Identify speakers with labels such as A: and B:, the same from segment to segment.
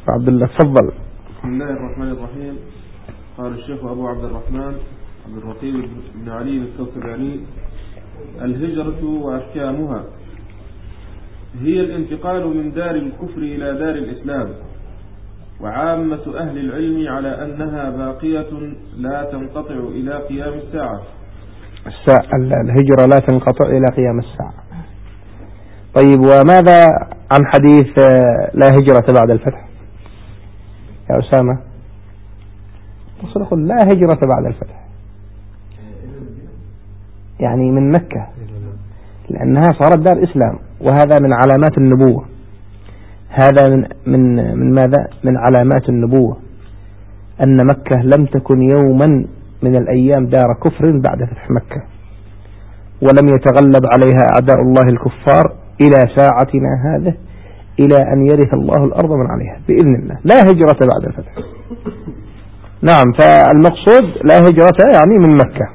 A: عبد الله تفضل.
B: بسم الله الرحمن الرحيم. قال الشيخ أبو عبد الرحمن عبد الرقيب بن علي الكوكباني: الهجرة وأحكامها هي الانتقال من دار الكفر إلى دار الإسلام، وعامة أهل العلم على أنها باقية لا تنقطع إلى قيام الساعة.
A: الهجرة لا تنقطع إلى قيام الساعة. طيب، وماذا عن حديث لا هجرة بعد الفتح يا أسامة؟ نقول لا هجرة بعد الفتح يعني من مكة، لأنها صارت دار إسلام، وهذا من علامات النبوة. هذا من ماذا؟ من علامات النبوة، أن مكة لم تكن يوما من الأيام دار كفر بعد فتح مكة، ولم يتغلب عليها أعداء الله الكفار إلى ساعتنا هذه، إلى أن يرث الله الأرض من عليها بإذن الله. لا هجرة بعد الفتح. نعم، فالمقصود لا هجرة يعني من مكة.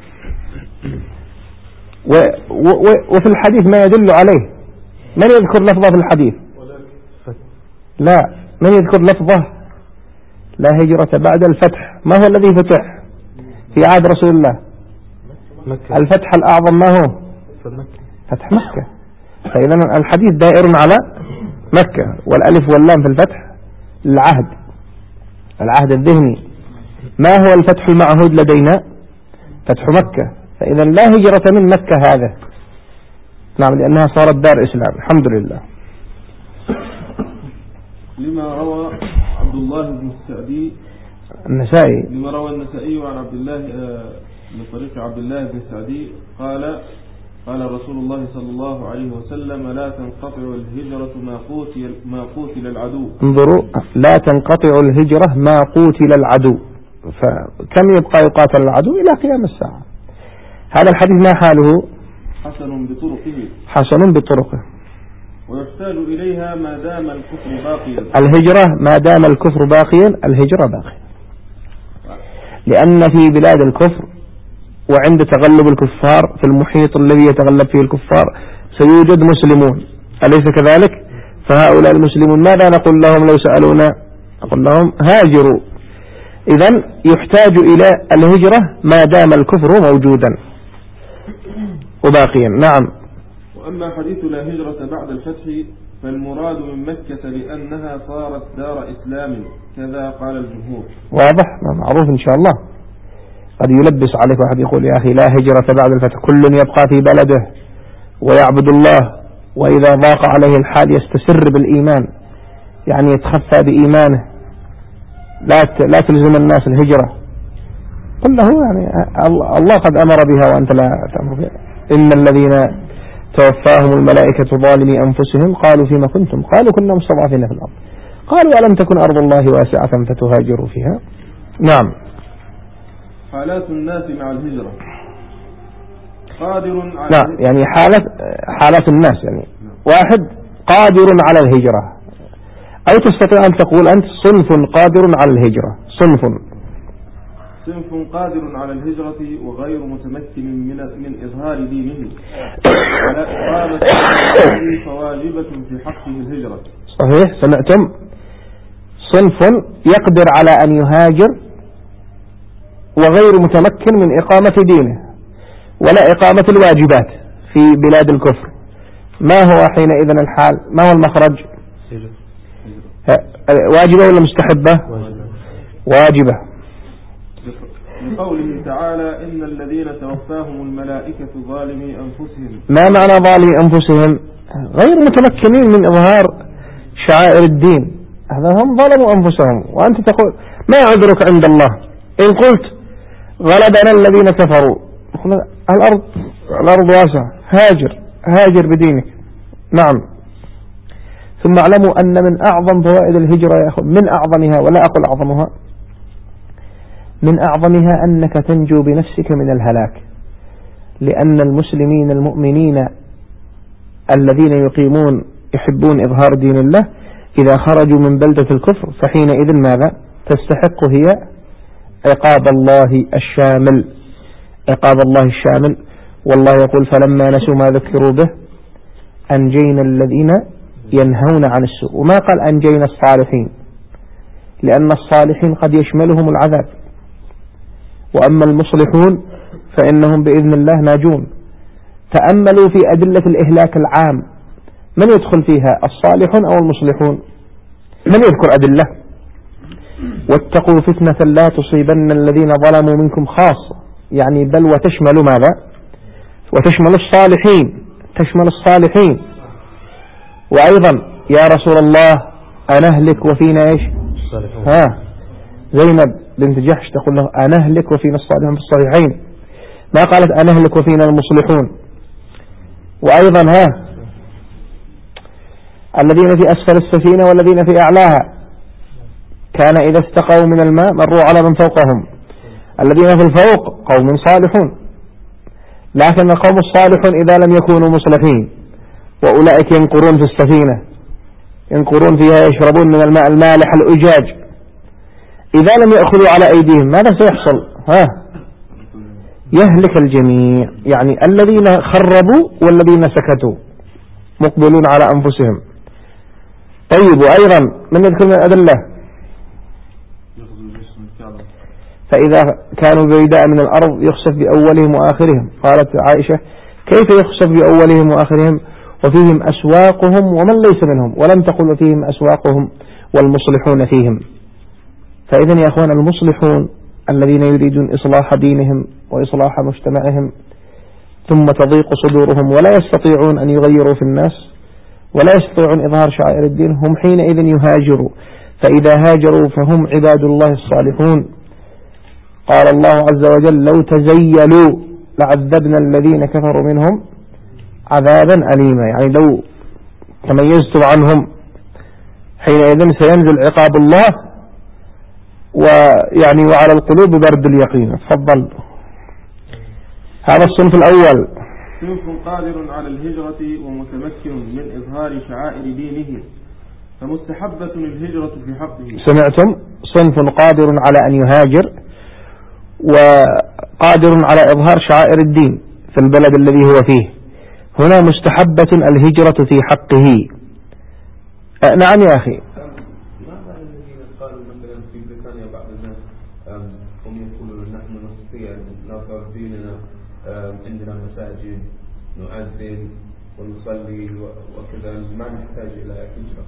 A: وفي الحديث ما يدل عليه. من يذكر لفظة في الحديث؟ لا، من يذكر لفظة لا هجرة بعد الفتح؟ ما هو الذي فتح في عهد رسول الله؟
C: مكة.
A: الفتح الأعظم ما هو؟ فتح مكة. فإذا الحديث دائر على مكة، والألف واللام في الفتح العهد الذهني. ما هو الفتح المعهود لدينا؟ فتح مكة. فإذا لا هجرة من مكة هذا. نعم، لأنها صارت دار إسلام الحمد لله.
B: لما روى عبد الله بن السعدي
A: النسائي،
B: لما روى النسائي عن عبد الله من طريق عبد الله بن السعدي قال رسول الله صلى الله عليه وسلم: لا تنقطع الهجرة ما قوتل العدو.
A: انظروا، لا تنقطع الهجرة ما قوتل العدو. فكم يبقى يقاتل العدو إلى قيام الساعة. هذا الحديث ما حاله؟ حسن بطرقه.
B: ويحتاج إليها ما دام الكفر باقيا.
A: الهجرة ما دام الكفر باقيا، الهجرة باقيا، لأن في بلاد الكفر وعند تغلب الكفار في المحيط الذي يتغلب فيه الكفار سيوجد مسلمون، أليس كذلك؟ فهؤلاء المسلمون ماذا نقول لهم لو سألونا؟ نقول لهم هاجروا. إذن يحتاج إلى الهجرة ما دام الكفر موجودا وباقيا. نعم.
B: وأما حديث لا هجرة بعد الفتح فالمراد من مكة لأنها صارت دار إسلام، كذا قال الجمهور.
A: واضح، معروف إن شاء الله. قد يلبس عليك واحد يقول: يا أخي لا هجرة بعد الفتح، كل يبقى في بلده ويعبد الله، وإذا ضاق عليه الحال يستسر بالإيمان، يعني يتخفى بإيمانه، لا تلزم الناس الهجرة. قل له يعني الله قد أمر بها وأنت لا تأمر بها. إن الذين توفاهم الملائكة ظالمي أنفسهم قالوا فيما كنتم؟ قالوا كنا مستضعفين في الأرض. قالوا ألم تكن أرض الله واسعة فتهاجروا فيها. نعم.
B: حالات الناس مع الهجرة: قادر على
A: نعم، يعني حالات الناس، يعني واحد قادر على الهجرة، أو تستطيع أن تقول أنت صنف قادر على الهجرة. صنف
B: قادر على الهجرة وغير متمكن من إظهار دينه، ولا إقامة فواجبة في حقه الهجرة.
A: صحيح، سمعتم؟ صنف يقدر على أن يهاجر وغير متمكن من إقامة دينه ولا إقامة الواجبات في بلاد الكفر. ما هو حينئذ الحال؟ ما هو المخرج؟ واجبة ولا مستحبة؟ واجبة.
B: لقوله تعالى: إن الذين توفاهم الملائكة ظالمي أنفسهم.
A: ما معنى ظالمي أنفسهم؟ غير متمكنين من إظهار شعائر الدين، هذا هم ظلموا أنفسهم. وأنت تقول ما عذرك عند الله إن قلت غلبنا الذين كفروا؟ الأرض واسعة، هاجر بدينك. نعم. ثم اعلموا أن من أعظم فوائد الهجرة يا أخوة، من أعظمها، ولا أقول أعظمها، من أعظمها أنك تنجو بنفسك من الهلاك، لأن المسلمين المؤمنين الذين يحبون إظهار دين الله إذا خرجوا من بلدة الكفر فحينئذ ماذا تستحق؟ هي عقاب الله الشامل. والله يقول: فلما نسوا ما ذكروا به أنجينا الذين ينهون عن السوء. وما قال أنجينا الصالحين، لأن الصالحين قد يشملهم العذاب، وأما المصلحون فإنهم بإذن الله ناجون. تأملوا في أدلة الإهلاك العام، من يدخل فيها، الصالحون أو المصلحون؟ من يذكر أدلة؟ واتقوا فتنة لا تصيبن الذين ظلموا منكم خاصة، يعني بل وتشمل ماذا؟ وتشمل الصالحين، تشمل الصالحين. وأيضا يا رسول الله أنهلك وفينا إيش؟ زينب بنت جحش تقول له أنهلك وفينا الصالحون في الصحيحين، ما قالت أنهلك وفينا المصلحون. وأيضا الذين في أسفل السفينة والذين في أعلاها كان إذا استقوا من الماء مروا على من فوقهم، الذين في الفوق قوم صالحون، لكن القوم الصالحون إذا لم يكونوا مصلحين، وأولئك ينقرون في السفينة، ينقرون فيها يشربون من الماء المالح الأجاج، إذا لم يأخذوا على أيديهم ماذا سيحصل؟ يهلك الجميع، يعني الذين خربوا والذين سكتوا مقبلون على أنفسهم. طيب، وأيضا من يذكر من الأدلة؟ فإذا كانوا بعيداء من الأرض يخسف بأولهم وآخرهم. قالت عائشة كيف يخسف بأولهم وآخرهم وفيهم أسواقهم ومن ليس منهم، ولم تقل وفيهم أسواقهم والمصلحون فيهم. فإذن يا أخوان المصلحون الذين يريدون إصلاح دينهم وإصلاح مجتمعهم ثم تضيق صدورهم ولا يستطيعون أن يغيروا في الناس ولا يستطيعون إظهار شعائر الدين، هم حينئذ يهاجروا، فإذا هاجروا فهم عباد الله الصالحون. قال الله عز وجل لو تزيلوا لعذبنا الذين كفروا منهم عذابا أليما، يعني لو تميزتم عنهم حينئذ سينزل عقاب الله وعلى القلوب برد اليقين. تفضل. هذا الصنف الأول.
B: صنف قادر على الهجرة ومتمكن من إظهار شعائر دينه فمستحبة الهجرة في حقه.
A: سمعتم؟ صنف قادر على أن يهاجر وقادر على إظهار شعائر الدين في البلد الذي هو فيه، هنا مستحبة الهجرة في حقه. نعم يا أخي.
C: ماذا الذين قالوا مثلا في بريطانيا بعض الناس هم يقولون نحن نستطيع أن نظهر ديننا، عندنا مساجد نؤذن ونصلي وكذا، ما نحتاج إلى هجرة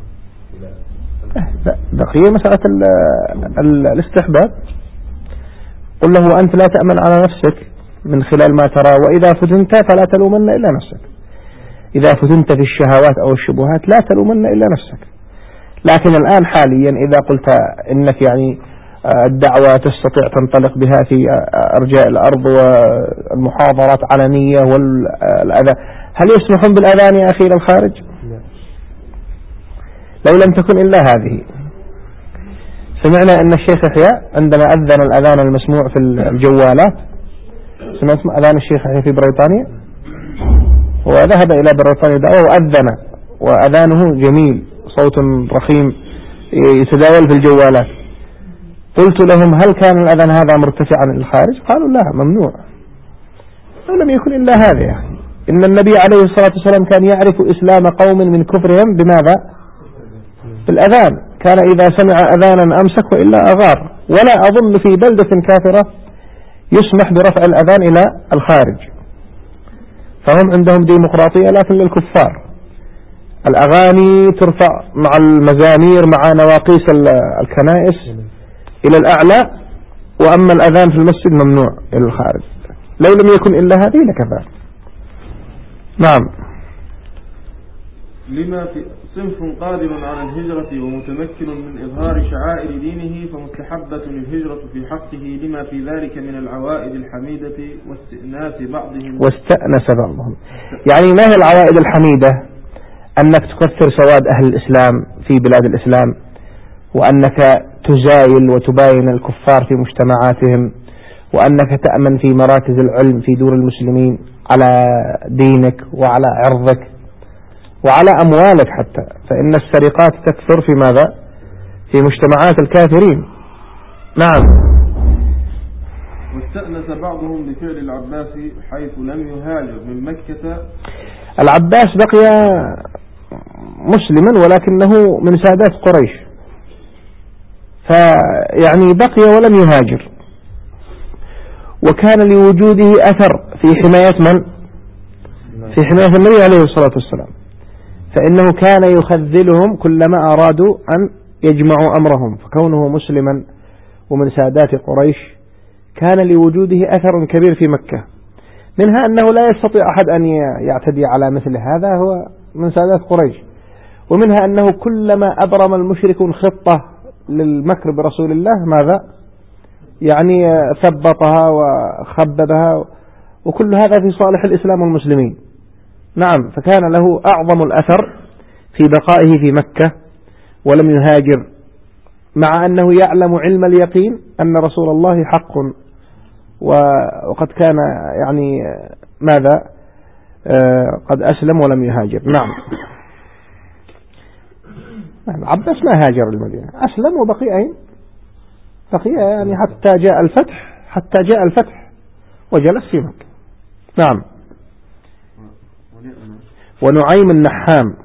A: بقية مسألة الاستحباب. قل له أنت لا تأمن على نفسك من خلال ما ترى، وإذا فتنت فلا تلومن إلا نفسك. إذا فتنت في الشهوات أو الشبهات لا تلومن إلا نفسك. لكن الآن حاليا إذا قلت إنك الدعوة تستطيع تنطلق بها في أرجاء الأرض والمحاضرات علنية والأذى، هل يسمحون بالأذان يا أخي للخارج؟ لو لم تكن إلا هذه. سمعنا أن الشيخ يحيى عندما أذن الأذان المسموع في الجوالات، سمعت أذان الشيخ يحيى في بريطانيا، وذهب إلى بريطانيا دعوة وأذن، وأذانه جميل، صوت رخيم يتداول في الجوالات. قلت لهم هل كان الأذان هذا مرتفعا للخارج؟ قالوا لا، ممنوع. لم يكن إلا هذا يا أخي. إن النبي عليه الصلاة والسلام كان يعرف إسلام قوم من كفرهم بماذا؟ بالأذان. كان إذا سمع أذانا أمسك وإلا أغار. ولا أظن في بلدة كافرة يسمح برفع الأذان إلى الخارج. فهم عندهم ديمقراطية لكن للكفار. الأغاني ترفع مع المزامير مع نواقيس الكنائس إلى الأعلى، وأما الأذان في المسجد ممنوع إلى الخارج. لو لم يكن إلا هذه لكفى. نعم.
B: لما في صنف قادر على الهجرة ومتمكن من إظهار شعائر دينه فمستحبة الهجرة في حقه لما في ذلك من العوائد الحميدة واستئناس بعضهم.
A: يعني ما هي العوائد الحميدة؟ أنك تكثر سواد أهل الإسلام في بلاد الإسلام، وأنك تزايل وتباين الكفار في مجتمعاتهم، وأنك تأمن في مراكز العلم في دور المسلمين على دينك وعلى عرضك وعلى أموالك حتى، فإن السرقات تكثر في ماذا؟ في مجتمعات الكافرين. نعم.
B: واستأنس بعضهم بفعل العباس حيث لم يهاجر من مكة.
A: العباس بقي مسلما ولكنه من سادات قريش، فيعني بقي ولم يهاجر، وكان لوجوده أثر في حماية من؟ في حماية النبي عليه الصلاة والسلام، فإنه كان يخذلهم كلما أرادوا أن يجمعوا أمرهم، فكونه مسلما ومن سادات قريش كان لوجوده أثر كبير في مكة، منها أنه لا يستطيع أحد أن يعتدي على مثل هذا، هو من سادات قريش، ومنها أنه كلما أبرم المشركون خطة للمكر برسول الله ماذا؟ يعني ثبطها وخببها، وكل هذا في صالح الإسلام والمسلمين. نعم، فكان له أعظم الأثر في بقائه في مكة ولم يهاجر، مع أنه يعلم علم اليقين أن رسول الله حق، وقد كان يعني ماذا؟ قد أسلم ولم يهاجر. نعم، عباس ما هاجر المدينة، أسلم وبقي أين؟ بقي يعني حتى جاء الفتح وجلس في مكة. نعم. ونعيم النحام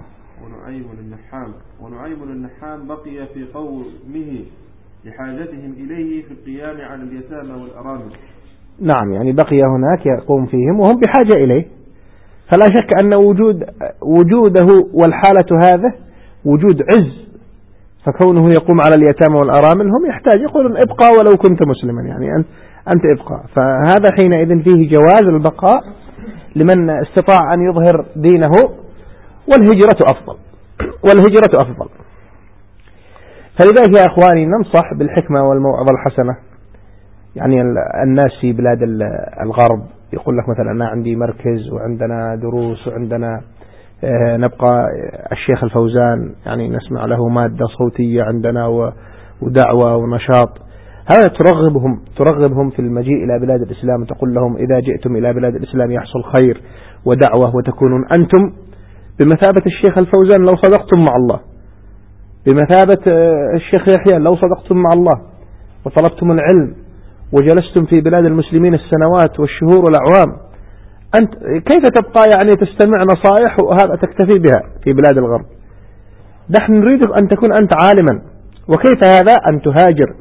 B: بقي في قومه لحاجتهم إليه في القيام على اليتامى والأرامل.
A: نعم، يعني بقي هناك يقوم فيهم وهم بحاجة إليه، فلا شك أن وجوده والحالة هذا وجود عز، فكونه يقوم على اليتامى والأرامل هم يحتاج يقولون ابقى ولو كنت مسلما، يعني أنت ابقى، فهذا حينئذ فيه جواز البقاء لمن استطاع أن يظهر دينه، والهجرة أفضل. فلذلك يا أخواني ننصح بالحكمة والموعظة الحسنة. يعني الناس في بلاد الغرب يقول لك مثلا أنا عندي مركز وعندنا دروس وعندنا نبقى الشيخ الفوزان يعني نسمع له مادة صوتية عندنا ودعوة ونشاط، هذا ترغبهم في المجيء إلى بلاد الإسلام، تقول لهم إذا جئتم إلى بلاد الإسلام يحصل خير ودعوة، وتكونون أنتم بمثابة الشيخ الفوزان لو صدقتم مع الله، بمثابة الشيخ يحيى لو صدقتم مع الله وطلبتم العلم وجلستم في بلاد المسلمين السنوات والشهور والأعوام، أنت كيف تبقى يعني تستمع نصائح وهذا تكتفي بها في بلاد الغرب؟ نحن نريدك أن تكون أنت عالما، وكيف هذا؟ أن تهاجر،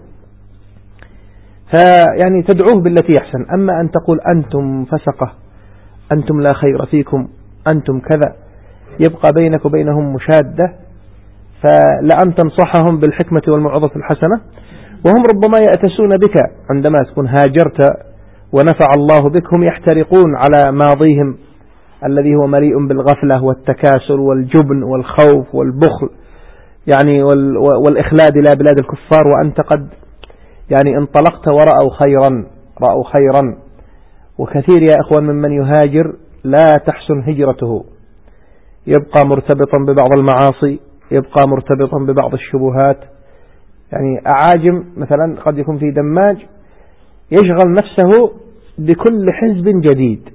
A: فيعني تدعوه بالتي أحسن. أما أن تقول أنتم فسقة، أنتم لا خير فيكم، أنتم كذا، يبقى بينك وبينهم مشادة، فلأن تنصحهم بالحكمة والموعظة الحسنة، وهم ربما يأتسون بك عندما تكون هاجرت ونفع الله بك، هم يحترقون على ماضيهم الذي هو مليء بالغفلة والتكاسل والجبن والخوف والبخل يعني والإخلاد إلى بلاد الكفار، وأنت قد يعني انطلقت رأوا خيرا. وكثير يا أخوان ممن يهاجر لا تحسن هجرته، يبقى مرتبطا ببعض المعاصي، يبقى مرتبطا ببعض الشبهات. يعني أعاجم مثلا قد يكون في دماج يشغل نفسه بكل حزب جديد،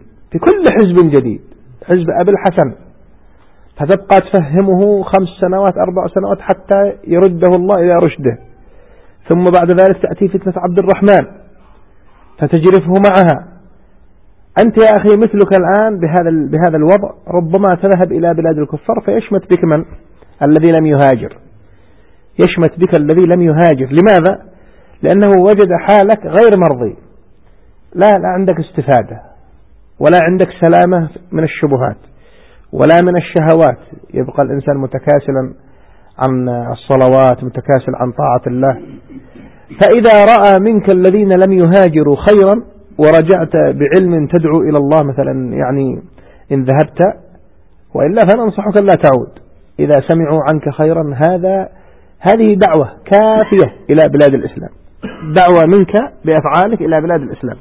A: حزب أبي الحسن، فتبقى تفهمه 5 سنوات 4 سنوات حتى يرده الله إلى رشده، ثم بعد ذلك تأتي فتنة عبد الرحمن فتجرفه معها. أنت يا أخي مثلك الآن بهذا الوضع ربما تذهب إلى بلاد الكفار فيشمت بك من؟ الذي لم يهاجر، يشمت بك الذي لم يهاجر. لماذا؟ لأنه وجد حالك غير مرضي، لا عندك استفادة ولا عندك سلامة من الشبهات ولا من الشهوات، يبقى الإنسان متكاسلا عن الصلوات، متكاسل عن طاعة الله. فإذا رأى منك الذين لم يهاجروا خيرا ورجعت بعلم تدعو إلى الله مثلا، يعني إن ذهبت، وإلا فننصحك لا تعود. إذا سمعوا عنك خيرا هذه دعوة كافية إلى بلاد الإسلام، دعوة منك بأفعالك إلى بلاد الإسلام.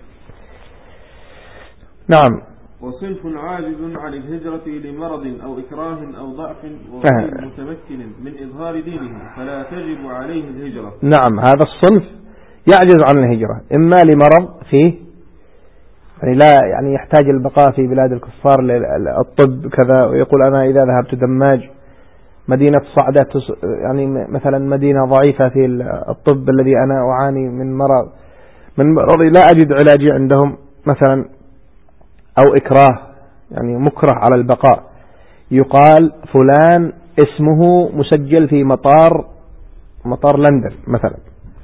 A: نعم.
B: وصنف عاجز عن الهجرة لمرض أو إكراه أو ضعف وغير متمكن من إظهار دينه فلا تجب عليه الهجرة.
A: نعم، هذا الصنف يعجز عن الهجرة، إما لمرض فيه يعني لا يعني يحتاج البقاء في بلاد الكفار للطب كذا، ويقول أنا إذا ذهبت دماج مدينة صعدة يعني مثلا مدينة ضعيفة في الطب الذي أنا أعاني من مرضي لا أجد علاجي عندهم مثلا، أو إكراه يعني مكره على البقاء، يقال فلان اسمه مسجل في مطار لندن مثلا،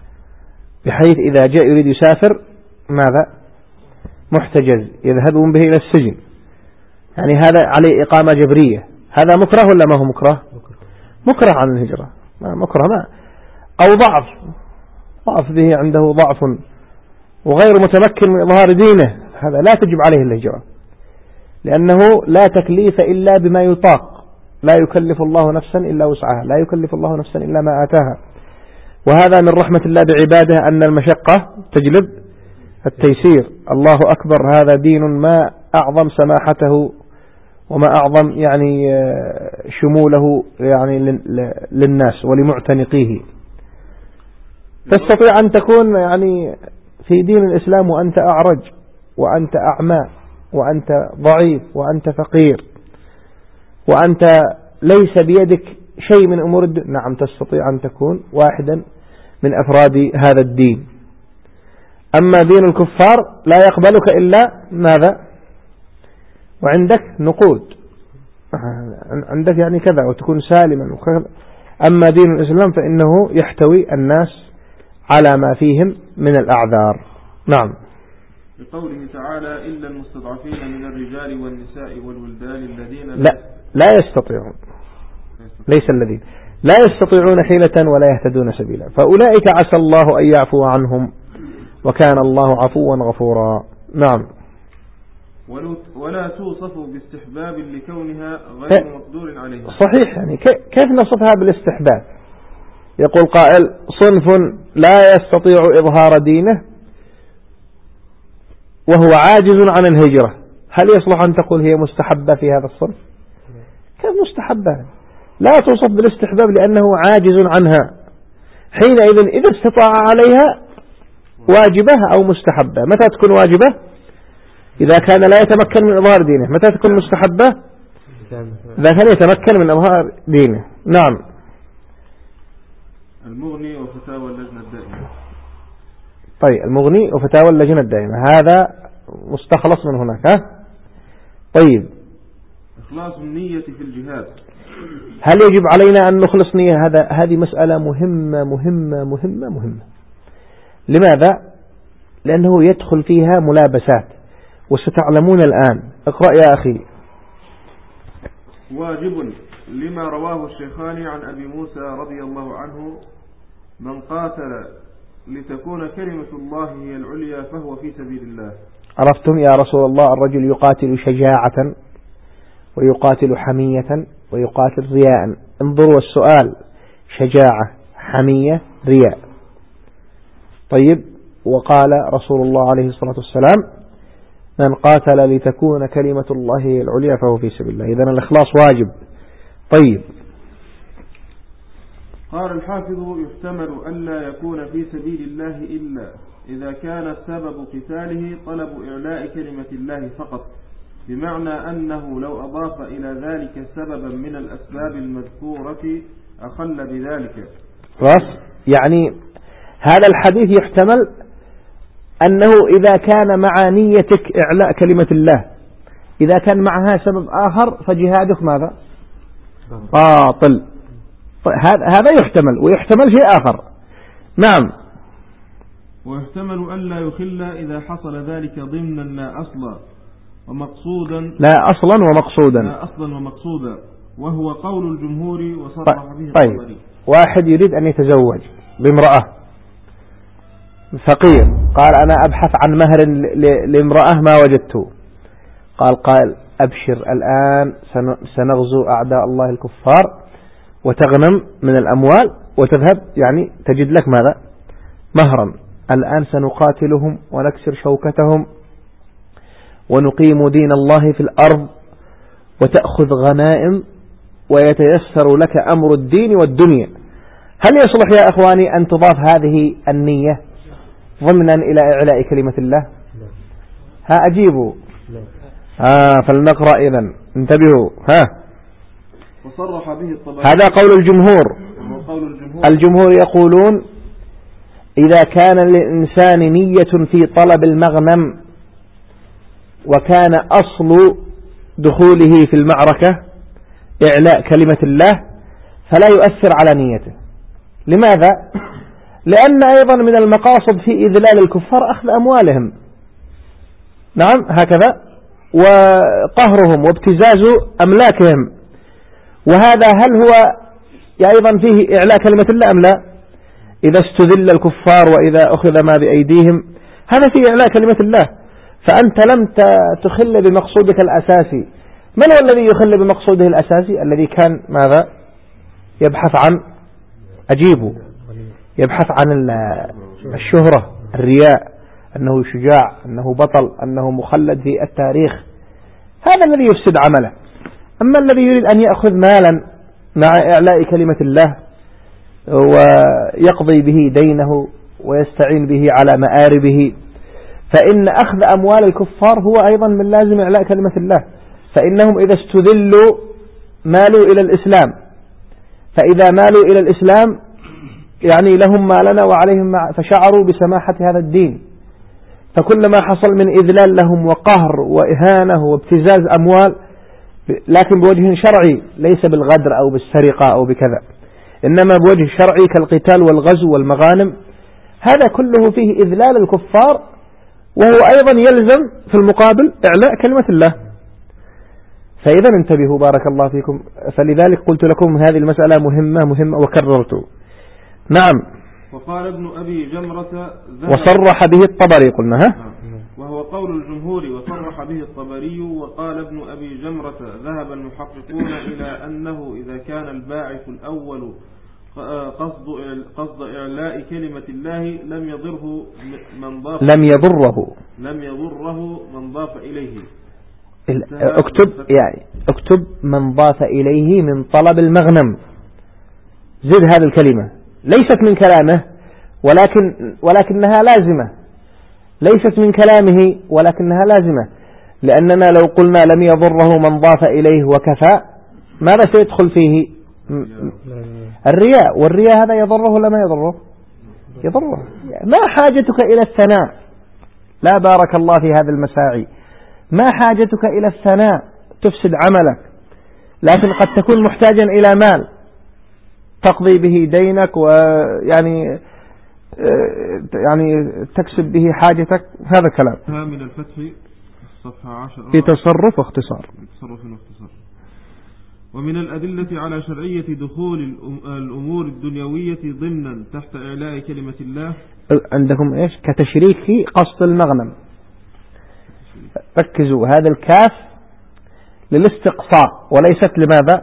A: بحيث إذا جاء يريد يسافر ماذا؟ محتجز، يذهبون به إلى السجن، يعني هذا عليه إقامة جبرية. هذا مكره ولا ما هو مكره؟ مكره عن الهجرة، مكره ما أو ضعف به، عنده ضعف وغير متمكن من إظهار دينه، هذا لا تجب عليه الهجرة، لأنه لا تكليف إلا بما يطاق، لا يكلف الله نفسا إلا وسعها، لا يكلف الله نفسا إلا ما آتاها. وهذا من رحمة الله بعباده أن المشقة تجلب التيسير. الله أكبر، هذا دين ما أعظم سماحته وما أعظم يعني شموله يعني للناس ولمعتنقيه. تستطيع أن تكون يعني في دين الإسلام وأنت أعرج وأنت أعمى وأنت ضعيف وأنت فقير وأنت ليس بيدك شيء من أمور الدين، نعم تستطيع أن تكون واحدا من أفراد هذا الدين. أما دين الكفار لا يقبلك إلا ماذا؟ وعندك نقود، عندك يعني كذا وتكون سالما وكذا. أما دين الإسلام فإنه يحتوي الناس على ما فيهم من الأعذار. نعم.
B: بقوله تعالى إلا المستضعفين من الرجال والنساء والولدان الذين
A: لا يستطيعون، ليس الذين لا يستطيعون حيلة ولا يهتدون سبيلا، فأولئك عسى الله أن يعفو عنهم وكان الله عفوا غفورا. نعم.
B: ولا توصف باستحباب لكونها غير مقدور عليها.
A: صحيح، يعني كيف نصفها بالاستحباب؟ يقول قائل صنف لا يستطيع إظهار دينه وهو عاجز عن الهجرة، هل يصلح أن تقول هي مستحبة في هذا الصنف؟ كيف مستحبة؟ لا توصف بالاستحباب لأنه عاجز عنها، حينئذ إذا استطاع عليها واجبة أو مستحبة. متى تكون واجبة؟ إذا كان لا يتمكن من إظهار دينه. متى تكون مستحبة؟ إذا كان يتمكن من إظهار دينه. نعم.
B: المغني وفتاوى اللجنة الدائمة.
A: طيب، المغني وفتاوى اللجنة الدائمة هذا مستخلص من هناك. طيب،
B: إخلاص النية في الجهاد،
A: هل يجب علينا أن نخلص نية؟ هذه مسألة مهمة مهمة مهمة مهمة. لماذا؟ لأنه يدخل فيها ملابسات وستعلمون الآن. اقرأ يا أخي.
B: واجب لما رواه الشيخان عن أبي موسى رضي الله عنه من قاتل لتكون كلمة الله هي العليا فهو في سبيل الله.
A: عرفتم يا رسول الله؟ الرجل يقاتل شجاعة ويقاتل حمية ويقاتل رياء. انظروا السؤال: شجاعة، حمية، رياء. طيب، وقال رسول الله عليه الصلاة والسلام: من قاتل لتكون كلمة الله هي العليا فهو في سبيل الله. إذن الإخلاص واجب. طيب،
B: قال الحافظ: يحتمل ألا يكون في سبيل الله إلا إذا كان سبب قتاله طلب إعلاء كلمة الله فقط، بمعنى أنه لو أضاف إلى ذلك سببا من الأسباب المذكورة أخل بذلك.
A: بس يعني هذا الحديث يحتمل أنه إذا كان مع نيتك إعلاء كلمة الله، إذا كان معها سبب آخر فجهادك ماذا؟ باطل. هذا يحتمل، ويحتمل شيء آخر. نعم.
B: ويحتمل ألا يخل إذا حصل ذلك ضمنا لا أصلا ومقصودا،
A: لا أصلا ومقصودا،
B: لا أصلا ومقصودا، وهو قول الجمهور وصرح به.
A: طيب، واحد يريد أن يتزوج بامرأة فقير، قال أنا أبحث عن مهر لامرأة ما وجدته. قال أبشر، الآن سنغزو أعداء الله الكفار وتغنم من الأموال وتذهب يعني تجد لك ماذا؟ مهرا. الآن سنقاتلهم ونكسر شوكتهم ونقيم دين الله في الأرض وتأخذ غنائم ويتيسر لك أمر الدين والدنيا. هل يصلح يا أخواني أن تضاف هذه النية ضمنا إلى إعلاء كلمة الله؟ ها أجيبوا. فلنقرأ إذن، انتبهوا.
B: وصرح به الطبري.
A: هذا قول الجمهور. الجمهور يقولون إذا كان للإنسان نية في طلب المغنم وكان أصل دخوله في المعركة إعلاء كلمة الله فلا يؤثر على نيته. لماذا؟ لأن أيضا من المقاصد في إذلال الكفار أخذ أموالهم، نعم هكذا، وقهرهم وابتزاز أملاكهم. وهذا هل هو أيضا فيه إعلاء كلمة الله أم لا؟ إذا استذل الكفار وإذا أخذ ما بأيديهم، هذا فيه إعلاء كلمة الله. فأنت لم تخل بمقصودك الأساسي. من هو الذي يخل بمقصوده الأساسي؟ الذي كان ماذا؟ يبحث عن أجيبه، يبحث عن الشهرة، الرياء، أنه شجاع، أنه بطل، أنه مخلد في التاريخ. هذا الذي يفسد عمله. أما الذي يريد أن يأخذ مالا مع إعلاء كلمة الله ويقضي به دينه ويستعين به على مآربه، فإن أخذ أموال الكفار هو أيضا من لازم إعلاء كلمة الله. فإنهم إذا استذلوا مالوا إلى الإسلام، فإذا مالوا إلى الإسلام يعني لهم ما لنا وعليهم فشعروا بسماحة هذا الدين. فكلما حصل من إذلال لهم وقهر وإهانة وابتزاز أموال، لكن بوجه شرعي، ليس بالغدر أو بالسرقة أو بكذا، إنما بوجه شرعي كالقتال والغزو والمغانم، هذا كله فيه إذلال الكفار، وهو أيضا يلزم في المقابل إعلاء كلمة الله. فإذا انتبهوا بارك الله فيكم. فلذلك قلت لكم هذه المسألة مهمة وكررت. نعم.
B: وقال ابن أبي جمرة
A: وصرح به الطبري قلنا
B: وهو قول الجمهور، وصرح به الطبري. وقال ابن أبي جمرة ذهب المحققون إلى أنه إذا كان الباعث الأول قصد إعلاء كلمة الله لم يضره من ضاف إليه.
A: اكتب من ضاف إليه من طلب المغنم. زد هذه الكلمة، ليست من كلامه ولكنها لازمة، ليست من كلامه ولكنها لازمة. لأننا لو قلنا لم يضره من ضاف إليه وكفى، ماذا سيدخل فيه؟ الرياء، والرياء هذا يضره ولا ما يضره؟ يضره. ما حاجتك إلى الثناء؟ لا بارك الله في هذا المساعي. ما حاجتك إلى الثناء؟ تفسد عملك. لكن قد تكون محتاجا إلى مال تقضي به دينك ويعني تكسب به حاجتك، هذا كلام.
B: من الفتح صفحة 10
A: في تصرف واختصار.
B: ومن الأدلة على شرعية دخول الأمور الدنيوية ضمنا تحت إعلاء كلمة الله.
A: عندكم إيش؟ كتشريك في قصد المغنم. ركزوا، هذا الكاف للاستقصاء وليست لماذا؟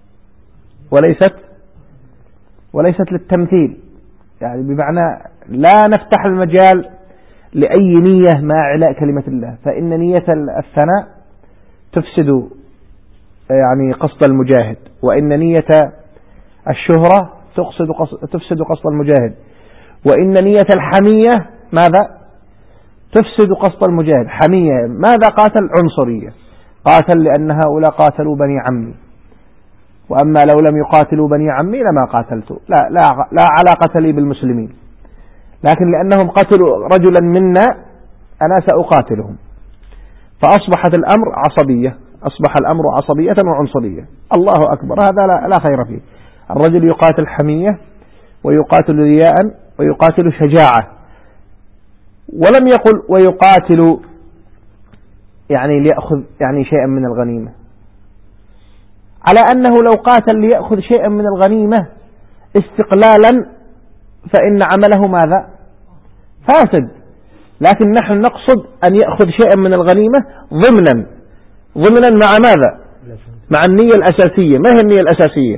A: وليست للتمثيل، يعني بمعنى لا نفتح المجال لأي نية مع إعلاء كلمة الله، فإن نية الثناء تفسد يعني قصد المجاهد، وإن نية الشهرة تفسد قصد المجاهد، وإن نية الحمية ماذا؟ تفسد قصد المجاهد. حمية ماذا؟ قاتل عنصرية، قاتل لأن هؤلاء قاتلوا بني عمي، وأما لو لم يقاتلوا بني عمي لما قاتلت، لا علاقة لي بالمسلمين، لكن لأنهم قتلوا رجلا منا أنا سأقاتلهم. فأصبحت الأمر عصبية، أصبح الأمر عصبية وعنصرية. الله أكبر، هذا لا خير فيه. الرجل يقاتل حمية ويقاتل رياء ويقاتل شجاعة، ولم يقل ويقاتل يعني ليأخذ يعني شيئا من الغنيمة، على أنه لو قاتل ليأخذ شيئا من الغنيمة استقلالا فإن عمله ماذا؟ فاسد. لكن نحن نقصد أن يأخذ شيئا من الغنيمة ضمنا مع ماذا؟ مع النية الأساسية. ما هي النية الأساسية؟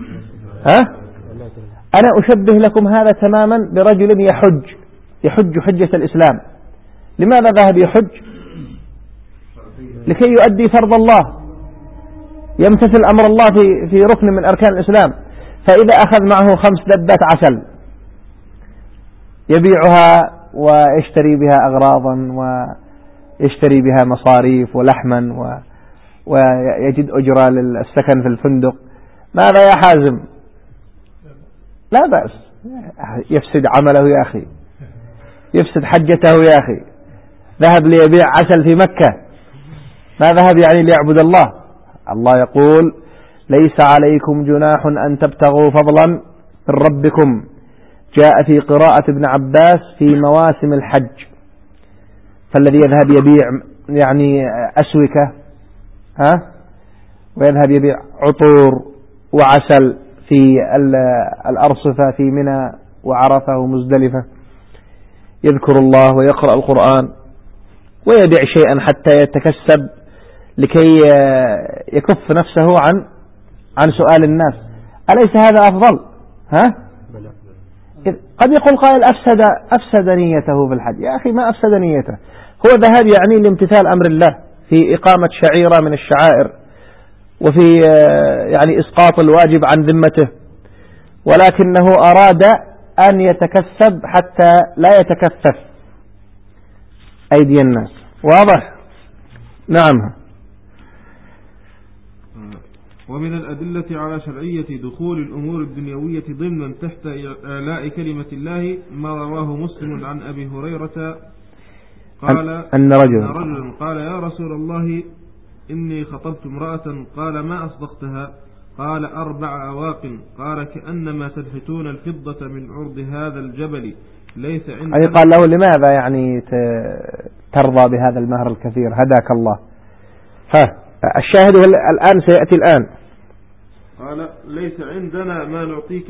A: أنا أشبه لكم هذا تماما برجل يحج حجة الإسلام. لماذا ذهب يحج؟ لكي يؤدي فرض الله، يمتثل أمر الله في ركن من أركان الإسلام. فإذا أخذ معه 5 دبات عسل يبيعها ويشتري بها أغراضا ويشتري بها مصاريف ولحما ويجد أجرة للسكن في الفندق، ماذا يا حازم؟ لا بأس، يفسد عمله يا أخي، يفسد حجته يا أخي. ذهب ليبيع عسل في مكة، ما ذهب يعني ليعبد الله. الله يقول ليس عليكم جناح أن تبتغوا فضلا من ربكم جاء في قراءة ابن عباس في مواسم الحج، فالذي يذهب يبيع يعني أسوكة ويذهب يبيع عطور وعسل في الأرصفة في منى وعرفة ومزدلفة، يذكر الله ويقرأ القرآن ويبيع شيئا حتى يتكسب لكي يكف نفسه عن سؤال الناس. أليس هذا أفضل؟ قد يقول قائل أفسد نيته في الحج. يا أخي ما أفسد نيته، هو ذهب يعني لامتثال أمر الله في إقامة شعيرة من الشعائر وفي يعني إسقاط الواجب عن ذمته، ولكنه أراد أن يتكسب حتى لا يتكفف أيدي الناس. واضح؟ نعم.
B: ومن الأدلة على شرعية دخول الأمور الدنيوية ضمنا تحت إعلاء كلمة الله ما رواه مسلم عن أبي هريرة قال
A: أن رجلا
B: قال يا رسول الله إني خطبت امرأة، قال ما أصدقتها؟ قال 4 أواق، قال كأنما تنحتون الفضة من عرض هذا الجبل ليس عندنا.
A: أي قال له لماذا يعني ترضى بهذا المهر الكثير؟ هداك الله. الشاهد الآن سيأتي الآن.
B: قال ليس عندنا ما نعطيك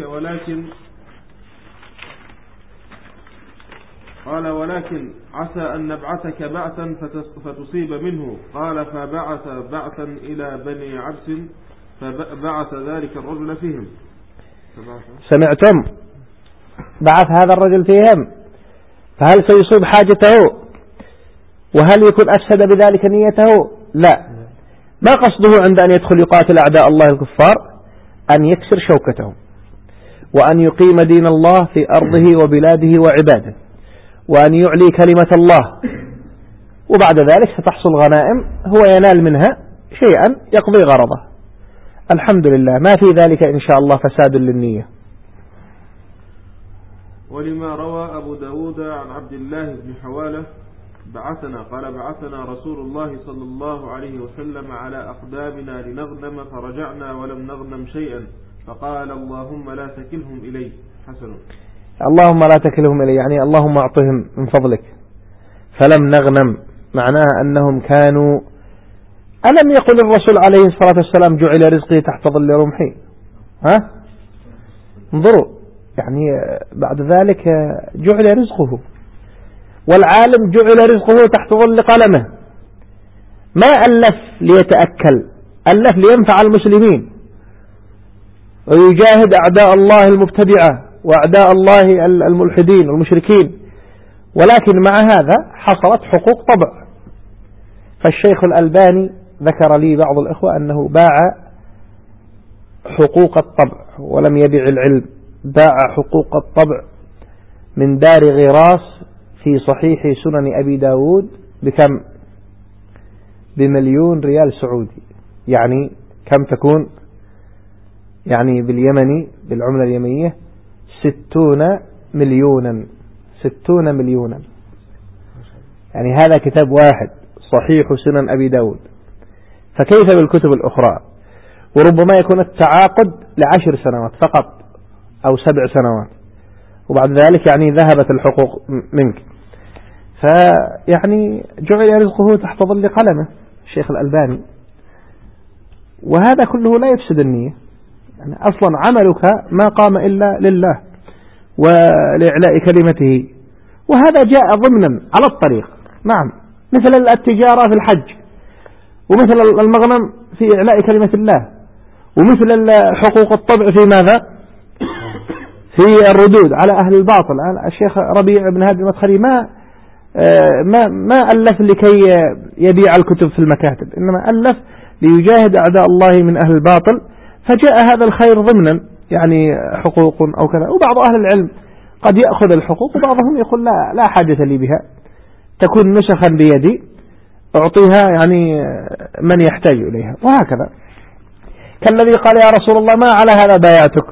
B: ولكن عسى أن نبعثك بعثا فتصيب منه. قال فبعث بعثا إلى بني عبس فبعث ذلك الرجل فيهم.
A: سمعتم؟ بعث هذا الرجل فيهم، فهل سيصيب حاجته؟ وهل يكون أفسد بذلك نيته؟ لا. ما قصده عند أن يدخل يقاتل أعداء الله الكفار؟ أن يكسر شوكتهم وأن يقيم دين الله في أرضه وبلاده وعباده وأن يعلي كلمة الله، وبعد ذلك ستحصل غنائم هو ينال منها شيئا يقضي غرضه. الحمد لله، ما في ذلك إن شاء الله فساد للنية.
B: ولما روى أبو داود عن عبد الله بن حوالة بعثنا رسول الله صلى الله عليه وسلم على أقدامنا لنغنم فرجعنا ولم نغنم شيئا فقال اللهم لا تكلهم إلي. حسن.
A: اللهم لا تكلهم إلي يعني اللهم أعطهم من فضلك. فلم نغنم معناها أنهم كانوا، ألم يقل الرسول عليه الصلاة والسلام جعل رزقي تحت ظل رمحي؟ انظروا يعني بعد ذلك جعل رزقه، والعالم جعل رزقه تحت ظل قلمه. ما ألف ليتأكل، ألف لينفع المسلمين ويجاهد أعداء الله المبتدعة وأعداء الله الملحدين والمشركين، ولكن مع هذا حصلت حقوق طبع. فالشيخ الألباني ذكر لي بعض الإخوة أنه باع حقوق الطبع ولم يبيع العلم، باع حقوق الطبع من دار غراس في صحيح سنن أبي داود بكم؟ ب1,000,000 ريال سعودي. يعني كم تكون؟ يعني باليمني بالعملة اليمنية 60 مليونا. 60 مليونا، يعني هذا كتاب واحد صحيح سنن أبي داود، فكيف بالكتب الأخرى؟ وربما يكون التعاقد ل10 سنوات فقط أو 7 سنوات، وبعد ذلك يعني ذهبت الحقوق منك. فيعني جعل رزقه تحت ظل قلمه الشيخ الألباني. وهذا كله لا يفسد النية، يعني أصلا عملك ما قام إلا لله ولإعلاء كلمته، وهذا جاء ضمنا على الطريق. نعم، مثل التجارة في الحج، ومثل المغنم في إعلاء كلمة الله، ومثل حقوق الطبع في ماذا؟ في الردود على أهل الباطل. الشيخ ربيع بن هادي المدخلي ما ألف لكي يبيع الكتب في المكاتب، إنما ألف ليجاهد أعداء الله من أهل الباطل، فجاء هذا الخير ضمنا يعني حقوق أو كذا. وبعض أهل العلم قد يأخذ الحقوق وبعضهم يقول لا حاجة لي بها، تكون نسخا بيدي أعطيها يعني من يحتاج إليها، وهكذا. كالذي قال يا رسول الله ما على هذا بايعتك؟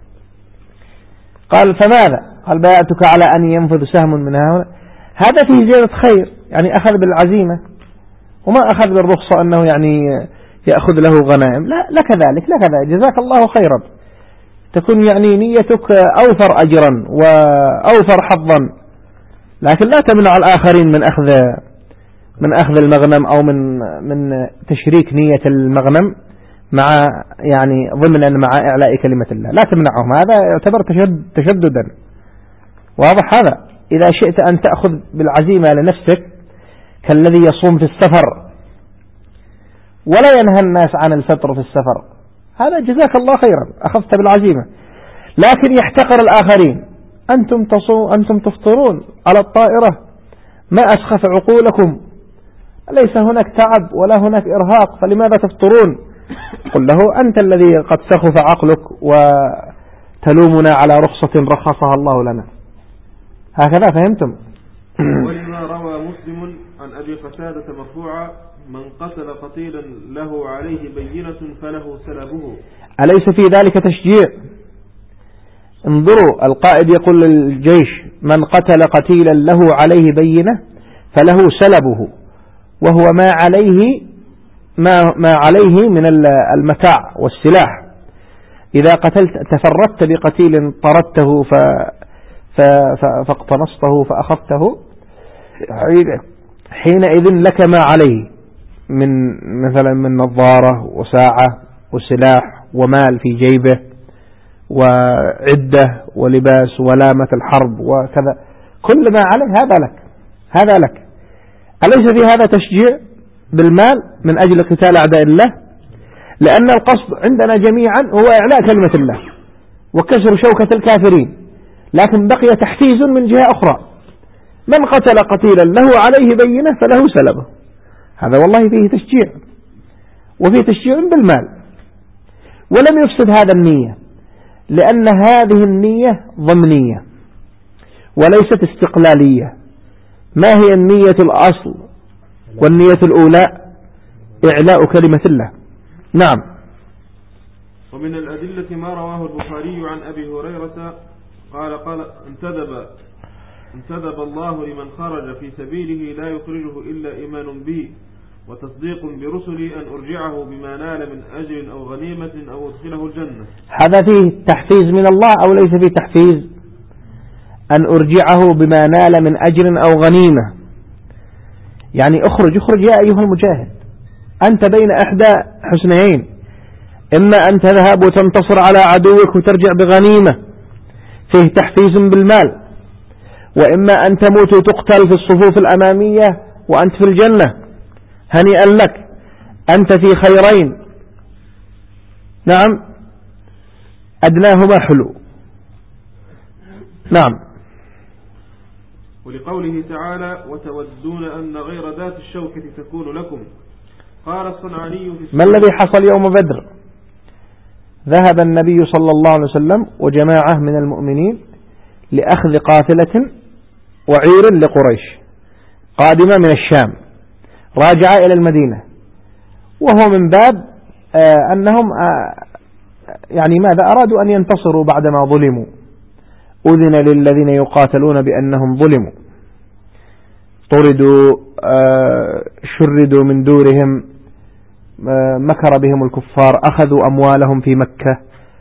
A: قال فماذا؟ قال بايعتك على أن ينفذ سهم من هؤلاء. هذا فيه زيادة خير، يعني أخذ بالعزيمة وما أخذ بالرخصة أنه يعني يأخذ له غنائم. لا، لك ذلك جزاك الله خيرا. تكون يعني نيتك أوفر أجرا وأوفر حظا، لكن لا تمنع الآخرين من أخذ المغنم أو من تشريك نية المغنم مع يعني ضمنا مع إعلاء كلمة الله، لا تمنعهم، هذا يعتبر تشددا. واضح هذا؟ إذا شئت أن تأخذ بالعزيمة لنفسك كالذي يصوم في السفر ولا ينهى الناس عن الفطر في السفر، هذا جزاك الله خيرا، أخذت بالعزيمة. لكن يحتقر الآخرين، أنتم تفطرون على الطائرة، ما أسخف عقولكم، ليس هناك تعب ولا هناك إرهاق، فلماذا تفطرون؟ قل له أنت الذي قد سخف عقلك وتلومنا على رخصة رخصها الله لنا. هكذا فهمتم؟
B: ولما روى مسلم عن أبي قتادة مرفوعا: من قتل قتيلا له عليه بينة فله سلبه.
A: أليس في ذلك تشجيع؟ انظروا، القائد يقول للجيش: من قتل قتيلا له عليه بينة فله سلبه، وهو ما عليه من المتاع والسلاح. إذا قتلت تفردت بقتيل طردته فاقتنصته فأخذته، حينئذ لك ما عليه من مثلا من نظارة وساعة وسلاح ومال في جيبه وعدة ولباس ولامة الحرب وكذا، كل ما عليه هذا لك. أليس في هذا تشجيع بالمال من أجل قتال أعداء الله؟ لأن القصد عندنا جميعا هو إعلاء كلمة الله وكسر شوكة الكافرين، لكن بقي تحفيز من جهة أخرى: من قتل قتيلا له عليه بينة فله سلبه. هذا والله فيه تشجيع، وفيه تشجيع بالمال. ولم يفسد هذا النية، لأن هذه النية ضمنية وليست استقلالية. ما هي النية الأصل والنية الأولى؟ إعلاء كلمة الله. نعم.
B: ومن الأدلة ما رواه البخاري عن أبي هريرة قال انتدب الله لمن خرج في سبيله لا يخرجه إلا إيمان بي وتصديق برسلي أن أرجعه بما نال من أجر أو غنيمة أو أدخله الجنة.
A: هذا فيه تحفيز من الله أو ليس فيه تحفيز؟ أن أرجعه بما نال من أجر أو غنيمة، يعني اخرج يا أيها المجاهد، أنت بين إحدى حسنيين: إما أن تذهب وتنتصر على عدوك وترجع بغنيمة فيه تحفيز بالمال، وإما أن تموت وتقتل في الصفوف الأمامية وأنت في الجنة، هنيئا لك، أنت في خيرين. نعم، أدناهما حلو. نعم.
B: ولقوله تعالى: وتودون أن غير ذات الشوكة تكون لكم. قال الصنعاني في
A: ما الذي حصل يوم بدر؟ ذهب النبي صلى الله عليه وسلم وجماعة من المؤمنين لأخذ قافلة وعير لقريش قادمة من الشام، راجع إلى المدينة، وهو من باب أنهم يعني ماذا أرادوا أن ينتصروا بعدما ظلموا. أذن للذين يقاتلون بأنهم ظلموا، طردوا، شردوا من دورهم، مكر بهم الكفار، أخذوا أموالهم في مكة،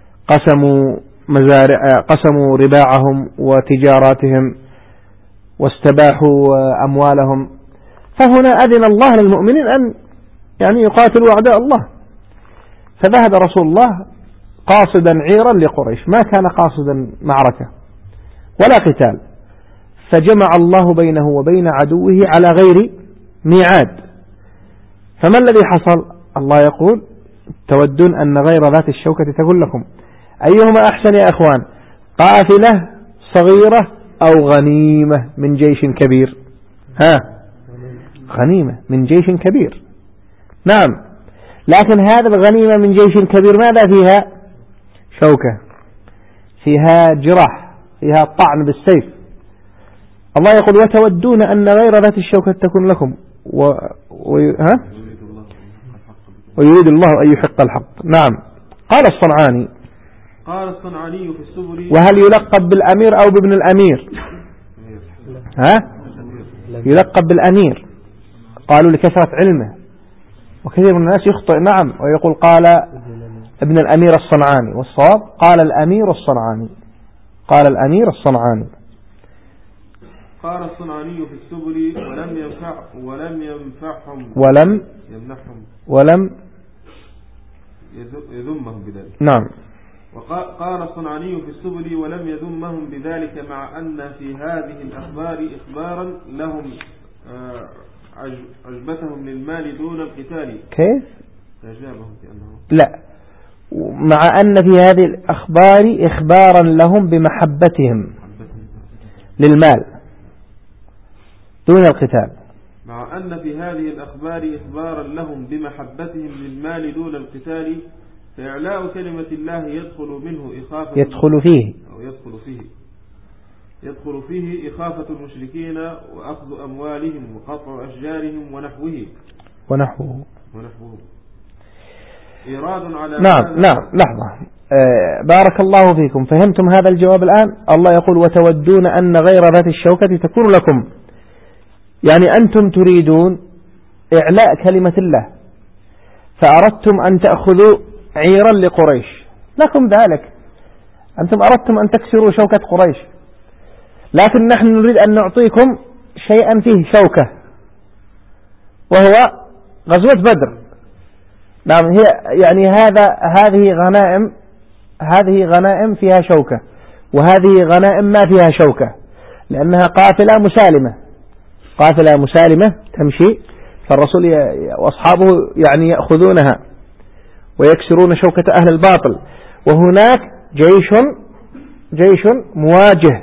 A: قسموا رباعهم وتجاراتهم واستباحوا أموالهم. فهنا أذن الله للمؤمنين أن يعني يقاتلوا أعداء الله. فذهب رسول الله قاصدا عيرا لقريش، ما كان قاصدا معركة ولا قتال، فجمع الله بينه وبين عدوه على غير ميعاد. فما الذي حصل؟ الله يقول: تودون أن غير ذات الشوكة تكون لكم. أيهما أحسن يا أخوان؟ قافلة صغيرة أو غنيمة من جيش كبير؟ غنيمة من جيش كبير. نعم، لكن هذا الغنيمة من جيش كبير ماذا فيها؟ شوكة، فيها جراح، فيها طعن بالسيف. الله يقول: وتودون أن غير ذات الشوكة تكون لكم ويريد الله أن يحق الحق. نعم. قال الصنعاني في السبل: وهل يلقب بالأمير أو بابن الأمير؟ يلقب بالأمير، قالوا لكثرة علمه، وكثير من الناس يخطئ. نعم، ويقول قال ابن الأمير الصنعاني، والصواب قال الأمير الصنعاني، قال الأمير الصنعاني.
B: قال الصنعاني في السبل
A: ولم
B: يذمهم بذلك.
A: نعم.
B: وقال الصنعاني في السبل ولم يذمهم بذلك، مع أن في هذه الأخبار إخبارا لهم عجبتهم للمال دون القتال.
A: كيف؟
B: أجابهم بأنه
A: لا، مع أن في هذه الأخبار إخبارا لهم بمحبتهم للمال دون القتال.
B: مع أن في هذه الأخبار إخبارا لهم بمحبتهم للمال دون القتال، فإعلاء كلمة الله يدخل فيه إخافة المشركين وأخذ أموالهم وقطع أشجارهم ونحوه. إيراد على
A: نعم لحظة، بارك الله فيكم، فهمتم هذا الجواب الآن؟ الله يقول وتودون أن غير ذات الشوكة تكون لكم، يعني أنتم تريدون إعلاء كلمة الله، فأردتم أن تأخذوا عيرا لقريش، لكم ذلك، أنتم أردتم أن تكسروا شوكة قريش، لكن نحن نريد أن نعطيكم شيئا فيه شوكة، وهو غزوة بدر. نعم، هي يعني هذه غنائم فيها شوكة، وهذه غنائم ما فيها شوكة، لأنها قافلة مسالمة تمشي، فالرسول وأصحابه يعني يأخذونها ويكسرون شوكة أهل الباطل، وهناك جيش مواجه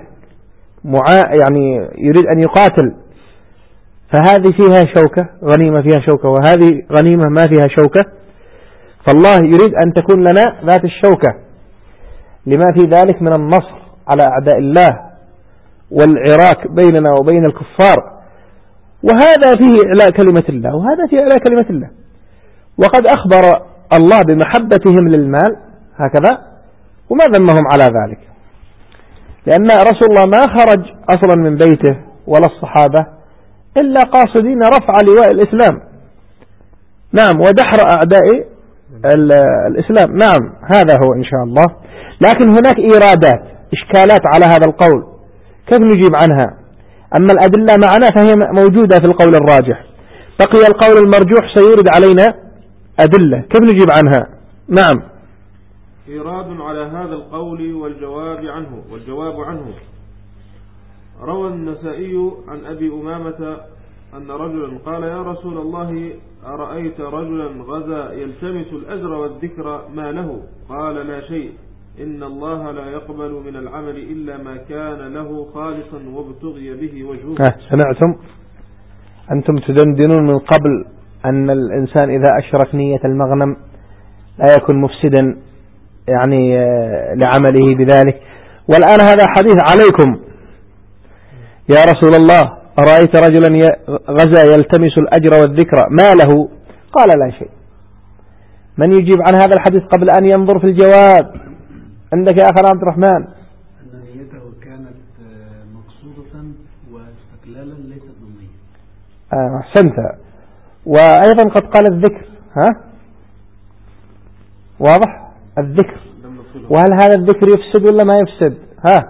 A: يعني يريد أن يقاتل، فهذه فيها شوكة، غنيمة فيها شوكة، وهذه غنيمة ما فيها شوكة، فالله يريد أن تكون لنا ذات الشوكة لما في ذلك من النصر على أعداء الله والعراك بيننا وبين الكفار، وهذا فيه إعلاء كلمة الله، وهذا فيه إعلاء كلمة الله. وقد أخبر الله بمحبتهم للمال هكذا، وما ذمهم على ذلك، لأن رسول الله ما خرج أصلا من بيته ولا الصحابة إلا قاصدين رفع لواء الإسلام، نعم، ودحر أعداء الإسلام، نعم، هذا هو إن شاء الله. لكن هناك إيرادات، إشكالات على هذا القول، كيف نجيب عنها؟ أما الأدلة معنا فهي موجودة في القول الراجح، بقي القول المرجوح سيورد علينا أدلة، كيف نجيب عنها؟ نعم.
B: إيراد على هذا القول والجواب عنه. روى النسائي عن أبي أمامة أن رجلا قال يا رسول الله أرأيت رجلا غزا يلتمس الأجر والذكر ما له؟ قال لا شيء، إن الله لا يقبل من العمل إلا ما كان له خالصا وابتغي به وجهه.
A: سمعتم؟ أنتم تدندنون من قبل أن الإنسان إذا أشرك نية المغنم لا يكون مفسدا يعني لعمله بذلك، والآن هذا حديث عليكم. يا رسول الله أرأيت رجلا غزا يلتمس الأجر والذكر ما له؟ قال لا شيء. من يجيب عن هذا الحديث قبل أن ينظر في الجواب؟ عندك يا أخي عبد الرحمن.
D: أن نيته كانت مقصودة واستقلالا ليست ضمنية.
A: أحسنت. وأيضا قد قال الذكر، واضح الذكر، وهل هذا الذكر يفسد ولا ما يفسد؟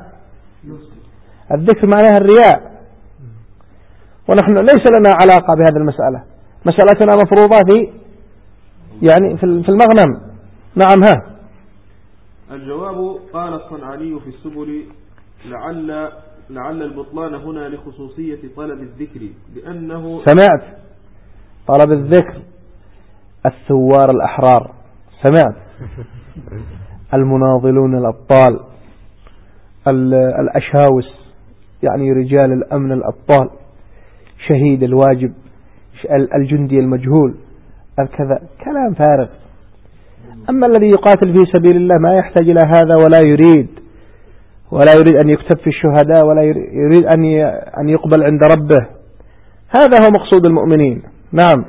A: الذكر معناها الرياء، ونحن ليس لنا علاقة بهذه المسألة، مسألتنا مفروضة في المغنم. نعم.
B: الجواب قال الصنعاني في السبل لعل البطلان هنا لخصوصية طلب الذكر، لأنه
A: سمعت طلب الذكر الثوار الأحرار، سمعت المناضلون الأبطال الأشاوس، يعني رجال الأمن الأبطال، شهيد الواجب، الجندي المجهول، الكذا، كلام فارغ. أما الذي يقاتل في سبيل الله ما يحتاج إلى هذا، ولا يريد أن يكتب في الشهداء، ولا يريد أن يقبل عند ربه، هذا هو مقصود المؤمنين. نعم.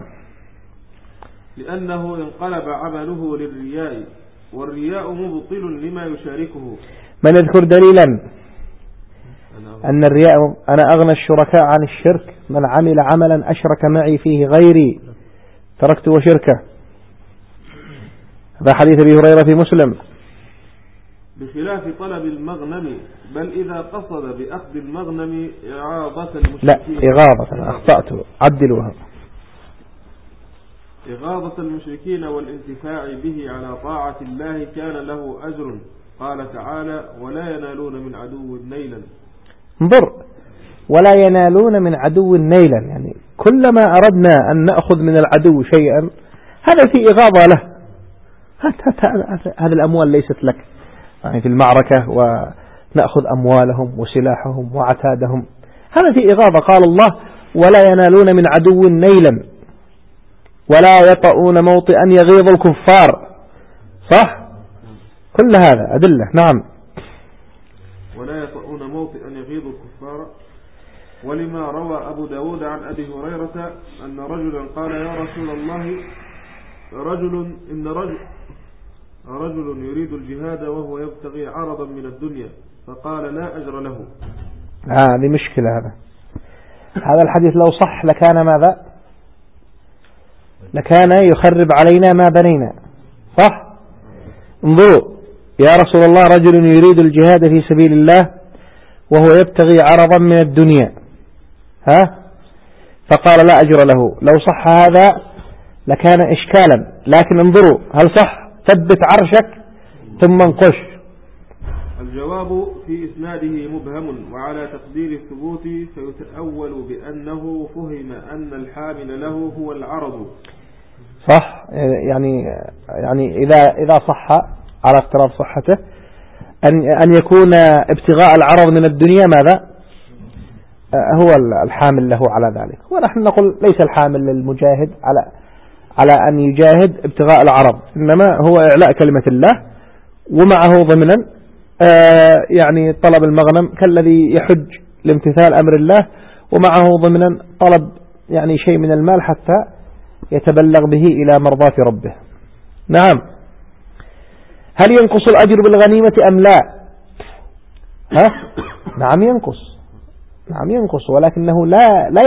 B: لأنه انقلب عمله للرياء، والرياء مبطل لما يشاركه.
A: من يذكر دليلا أن الرياء؟ أنا أغنى الشركاء عن الشرك، من عمل عملا أشرك معي فيه غيري تركت وشركه. هذا حديث أبي هريرة في مسلم.
B: بخلاف طلب المغنم، بل إذا قصد بأخذ المغنم إغاظة المشركين.
A: لا إغاظة، أخطأت، عدلوها.
B: إغاظة المشركين والانتفاع به على طاعة الله كان له أجر. قال تعالى: ولا ينالون من عدو نيلا.
A: انظر، ولا ينالون من عدو نيلا، يعني كلما أردنا أن نأخذ من العدو شيئا هذا في إغاظة له. هذه الأموال ليست لك، يعني في المعركة ونأخذ أموالهم وسلاحهم وعتادهم، هذا في إغاظة. قال الله: ولا ينالون من عدو نيلا ولا يطؤون موطئا يغيظ الكفار. صح؟ كل هذا أدلة. نعم.
B: ولا يطؤون موطئا يغيظ الكفار. ولما روى أبو داود عن أبي هريرة أن رجلا قال: يا رسول الله، رجل يريد الجهاد وهو يبتغي عرضا من الدنيا، فقال: لا أجر له.
A: هذه مشكلة. هذا الحديث لو صح لكان ماذا؟ لكان يخرب علينا ما بنينا. صح؟ انظروا: يا رسول الله، رجل يريد الجهاد في سبيل الله وهو يبتغي عرضا من الدنيا، فقال: لا أجر له. لو صح هذا لكان إشكالا، لكن انظروا هل صح؟ ثبت عرشك ثم انقش.
B: الجواب: في إسناده مبهم، وعلى تقدير الثبوت فيتأول بأنه فهم أن الحامل له هو العرض.
A: صح، يعني إذا صح على افتراض صحته أن يكون ابتغاء العرض من الدنيا ماذا؟ هو الحامل له على ذلك. ونحن نقول ليس الحامل للمجاهد على أن يجاهد ابتغاء العرض، إنما هو إعلاء كلمة الله، ومعه ضمنا يعني طلب المغنم كالذي يحج لامتثال أمر الله، ومعه ضمنا طلب يعني شيء من المال حتى يتبلغ به إلى مرضاة ربه. نعم. هل ينقص الأجر بالغنيمة أم لا؟ نعم ينقص، ولكنه لا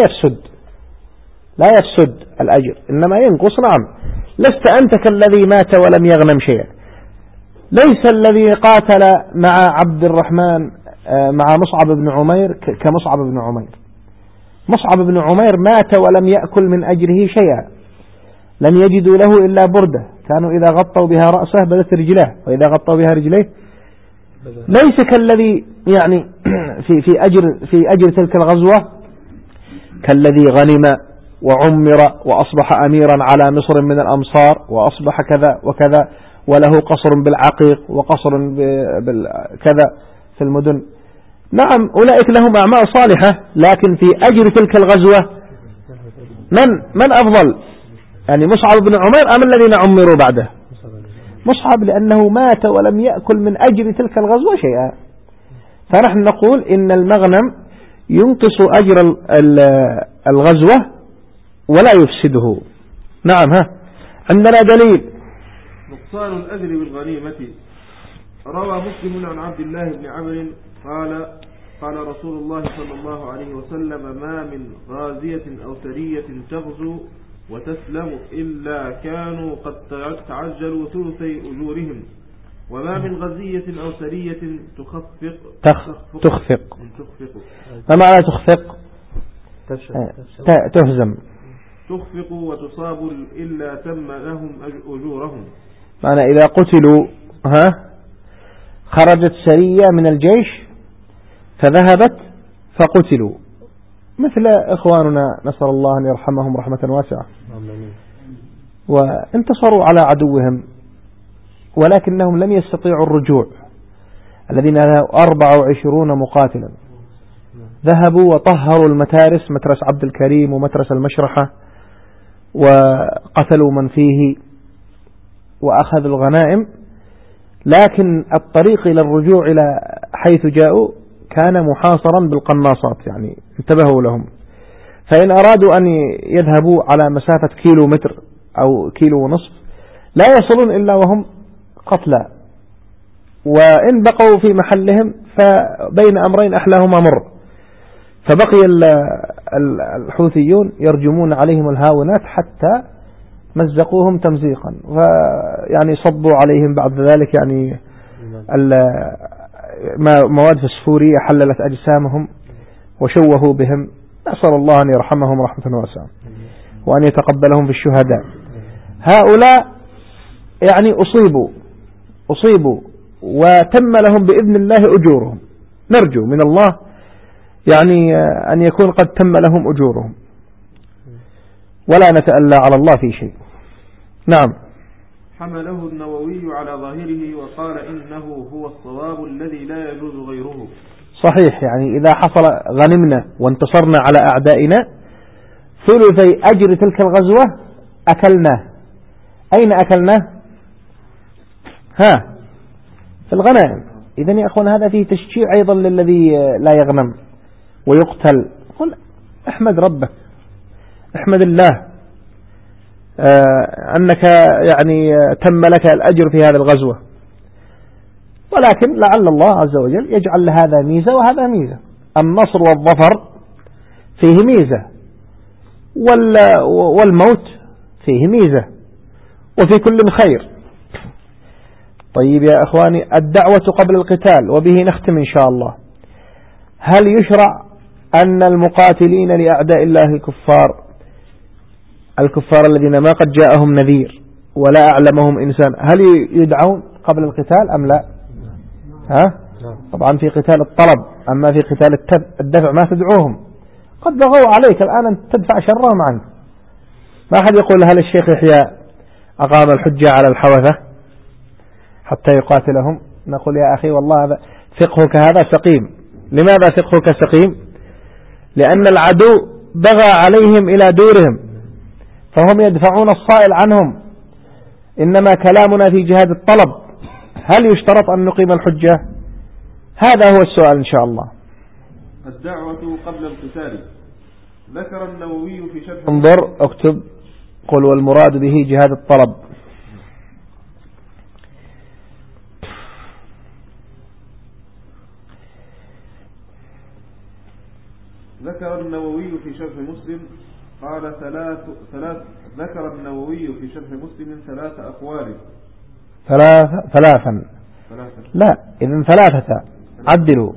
A: يفسد الأجر، إنما ينقص. نعم. لست أنت كالذي مات ولم يغنم شيئا. ليس الذي قاتل مع عبد الرحمن مع مصعب بن عمير كمصعب بن عمير. مصعب بن عمير مات ولم يأكل من أجره شيئا، لم يجدوا له إلا بردة كانوا إذا غطوا بها رأسه بدت رجلاه، وإذا غطوا بها رجليه. ليس كالذي يعني في أجر تلك الغزوة كالذي غنم وعمر وأصبح أميرا على مصر من الأمصار، وأصبح كذا وكذا، وله قصر بالعقيق وقصر كذا في المدن. نعم، أولئك لهم أعمال صالحة، لكن في أجر تلك الغزوة من أفضل؟ يعني مصعب بن عمير أم الذين عمروا بعده؟ مصعب، لأنه مات ولم يأكل من أجر تلك الغزوة شيئا. فنحن نقول إن المغنم ينقص أجر الغزوة ولا يفسده. نعم. عندنا دليل
B: نقصان الأجر بالغنيمة. روى مسلم عن عبد الله بن عمرو قال رسول الله صلى الله عليه وسلم: ما من غازية أو سرية تغزو وتسلم إلا كانوا قد تعجلوا ثلثي أجورهم، وما من غزية أو سرية
A: تخفق. ما معنى تخفق؟ تهزم.
B: تخفق وتصاب إلا تم لهم أجورهم.
A: معنى إذا قتلوا خرجت سرية من الجيش فذهبت فقتلوا، مثل إخواننا نسأل الله أن يرحمهم رحمة واسعة، وانتصروا على عدوهم ولكنهم لم يستطيعوا الرجوع، الذين 24 مقاتلا ذهبوا وطهروا المتارس، مترس عبد الكريم ومترس المشرحة، وقتلوا من فيه وأخذوا الغنائم، لكن الطريق إلى الرجوع إلى حيث جاءوا كان محاصرا بالقناصات، يعني انتبهوا لهم. فإن أرادوا أن يذهبوا على مسافة كيلو متر أو كيلو ونصف لا يصلون إلا وهم قتلى، وإن بقوا في محلهم فبين أمرين أحلاهما مر، فبقي الحوثيون يرجمون عليهم الهاونات حتى مزقوهم تمزيقا، يعني صبوا عليهم بعد ذلك يعني مواد فسفورية حللت أجسامهم وشوهوا بهم. نسأل الله أن يرحمهم رحمة واسعة وأن يتقبلهم في الشهداء. هؤلاء يعني أصيبوا وتم لهم بإذن الله أجورهم. نرجو من الله يعني أن يكون قد تم لهم أجورهم، ولا نتألى على الله في شيء. نعم.
B: حمله النووي على ظاهره وقال إنه هو الصواب الذي لا يجوز غيره.
A: صحيح، يعني إذا حصل غنمنا وانتصرنا على أعدائنا ثلثي أجر تلك الغزوة أكلناه. أين أكلناه؟ في الغنائم. إذن يا أخوان هذا فيه تشجيع أيضا للذي لا يغنم ويقتل. قل احمد ربك، احمد الله أنك يعني تم لك الأجر في هذه الغزوة، ولكن لعل الله عز وجل يجعل هذا ميزة وهذا ميزة. النصر والظفر فيه ميزة، والموت فيه ميزة، وفي كل خير. طيب يا أخواني، الدعوة قبل القتال، وبه نختم إن شاء الله. هل يشرع أن المقاتلين لأعداء الله الكفار الذين ما قد جاءهم نذير ولا أعلمهم إنسان، هل يدعون قبل القتال أم لا؟ طبعا في قتال الطلب، أما في قتال الدفع ما تدعوهم. قد بغوا عليك الآن أن تدفع شرهم عنك. ما أحد يقول هل الشيخ يحيى أقام الحجة على الحوثة حتى يقاتلهم؟ نقول يا أخي والله هذا فقهك هذا سقيم. لماذا فقهك سقيم؟ لأن العدو بغى عليهم إلى دورهم فهم يدفعون الصائل عنهم. إنما كلامنا في جهاد الطلب. هل يشترط أن نقيم الحجة؟ هذا هو السؤال إن شاء الله.
B: الدعوة قبل القتال. ذكر النووي في شرح.
A: انظر اكتب قل والمراد به جهاد الطلب.
B: ذكر النووي في شرح مسلم قال ذكر النووي في شرح مسلم 3 أقوال.
A: ثلاثا لا، إذن 3 عدلوا.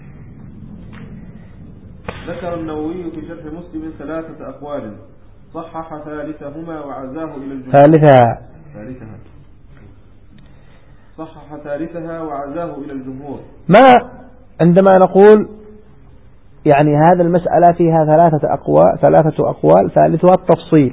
B: ذكر النووي في شرح مسلم 3 أقوال صحح ثالثهما وعزاه إلى الجمهور. صحح ثالثها وعزاه إلى الجمهور.
A: ما عندما نقول يعني هذا المسألة فيها 3 أقوال ثالثها التفصيل،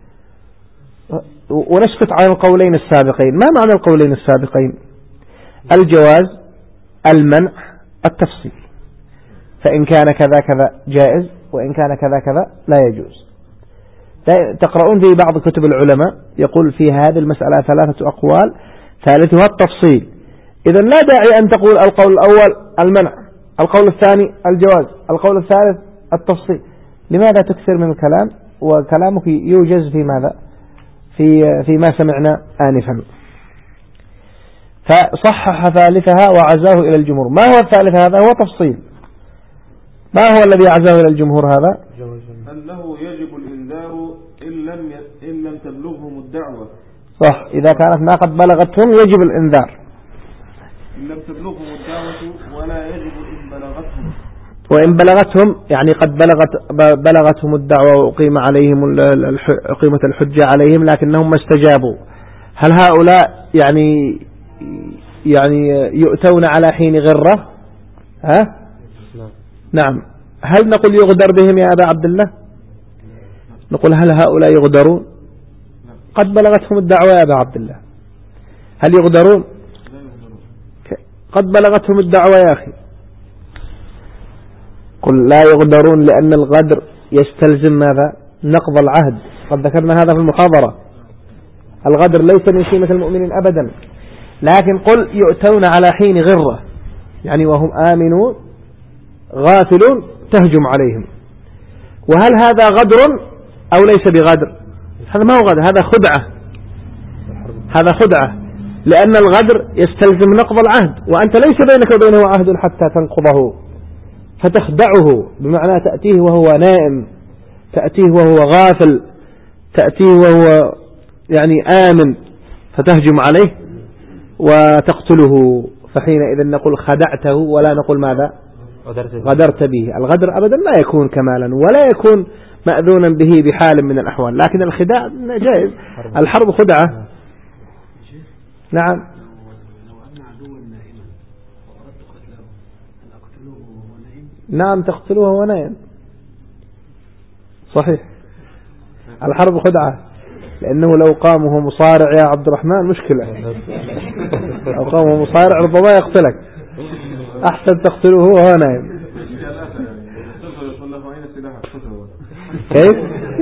A: ونسكت عن القولين السابقين. ما معنى القولين السابقين؟ الجواز، المنع، التفصيل. فإن كان كذا كذا جائز، وإن كان كذا كذا لا يجوز. تقرؤون في بعض كتب العلماء يقول في هذه المسألة 3 أقوال ثالثها التفصيل. إذن لا داعي أن تقول القول الأول المنع، القول الثاني الجواز، القول الثالث التفصيل. لماذا تكثر من الكلام وكلامك يوجز في ماذا؟ في ما سمعنا آنفا. فصحح ثالثها وعزاه إلى الجمهور. ما هو الثالث؟ هذا هو تفصيل. ما هو الذي عزاه إلى الجمهور؟ هذا
B: أنه يجب الإنذار إن لم تبلغهم الدعوة.
A: صح، إذا كانت ما قد بلغتهم يجب الإنذار.
B: إن لم تبلغهم الدعوة ولا يجب إن بلغتهم.
A: وإن بلغتهم يعني قد بلغتهم الدعوة وأقيم عليهم أقيمت الحجة عليهم لكنهم ما استجابوا. هل هؤلاء يعني يؤتون على حين غرة؟ نعم. هل نقول يغدر بهم يا أبا عبد الله؟ نقول هل هؤلاء يغدرون؟ قد بلغتهم الدعوة يا أبا عبد الله، هل يغدرون؟ قد بلغتهم الدعوة يا أخي. قل لا يغدرون لأن الغدر يستلزم ماذا؟ نقض العهد. قد ذكرنا هذا في المحاضرة. الغدر ليس من شيمة المؤمنين أبدا، لكن قل يؤتون على حين غرة، يعني وهم آمنون غافلون تهجم عليهم. وهل هذا غدر أو ليس بغدر؟ هذا ما هو غدر، هذا خدعة. هذا خدعة، لأن الغدر يستلزم نقض العهد، وأنت ليس بينك وبينه عهد حتى تنقضه، فتخدعه بمعنى تأتيه وهو نائم، تأتيه وهو غافل، تأتيه وهو يعني آمن فتهجم عليه وتقتله، فحينئذ نقول خدعته ولا نقول ماذا غدرت به. الغدر أبدا لا يكون كمالا ولا يكون مأذونا به بحال من الأحوال، لكن الخداع جائز. الحرب خدعة. نعم.
D: لو أن عدوا نائما وأردت قتله هل أقتله وهو نائم؟
A: نعم تقتله وهو نائم، صحيح. الحرب خدعة، لأنه لو قام وهو مصارع يا عبد الرحمن مشكلة. لو قام وهو مصارع ربما يقتلك، أحسن تقتله وهو نائم. كيف؟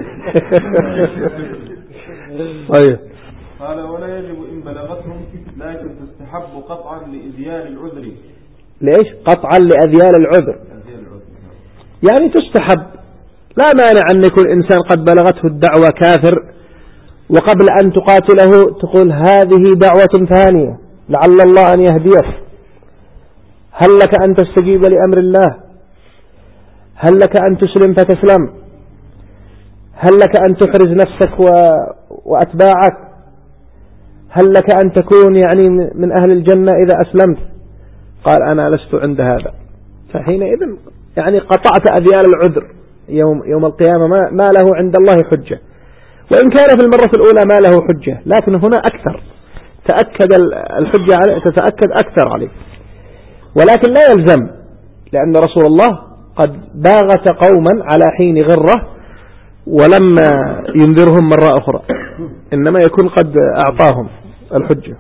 A: طيب.
B: قال ولا يجب إن بلغتهم، لكن تستحب قطعا لإذيال العذر.
A: ليش قطعا لأذيال العذر؟ يعني تستحب، لا مانع أن يكون إنسان قد بلغته الدعوة كافر، وقبل أن تقاتله تقول هذه دعوة ثانية لعل الله أن يهديك، هل لك أن تستجيب لأمر الله؟ هل لك أن تسلم فتسلم؟ هل لك أن تحرز نفسك وأتباعك؟ هل لك أن تكون يعني من أهل الجنة إذا أسلمت؟ قال أنا لست عند هذا. فحينئذ يعني قطعت أذيال العذر، يوم القيامة ما له عند الله حجة، وإن كان في المرة الأولى ما له حجة، لكن هنا أكثر تأكد الحجة عليه، تتأكد أكثر عليه. ولكن لا يلزم، لأن رسول الله قد باغت قوما على حين غرة ولما ينذرهم مرة أخرى، إنما يكون قد أعطاهم الحجة.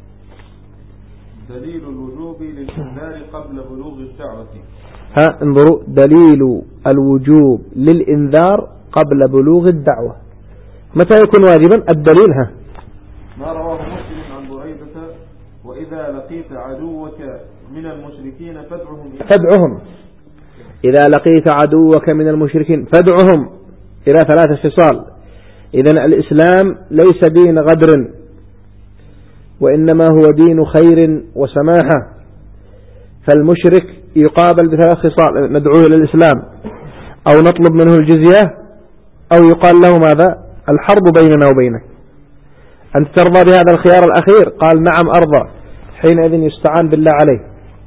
B: دليل الوجوب للإنذار قبل بلوغ الدعوة.
A: انظروا، دليل الوجوب للإنذار قبل بلوغ الدعوة. متى يكون واجبا؟ الدليل
B: ما رواه مسلم عن بريدة وإذا لقيت عدوك من المشركين فادعهم.
A: إذا لقيت عدوك من المشركين فادعهم إلى 3 خصال. إذن الإسلام ليس دين غدر، وإنما هو دين خير وسماحة. فالمشرك يقابل ب3 خصال: ندعوه إلى الإسلام، أو نطلب منه الجزية، أو يقال له ماذا؟ الحرب بيننا وبينك. أنت ترضى بهذا الخيار الأخير؟ قال نعم أرضى، حينئذ يستعان بالله عليه.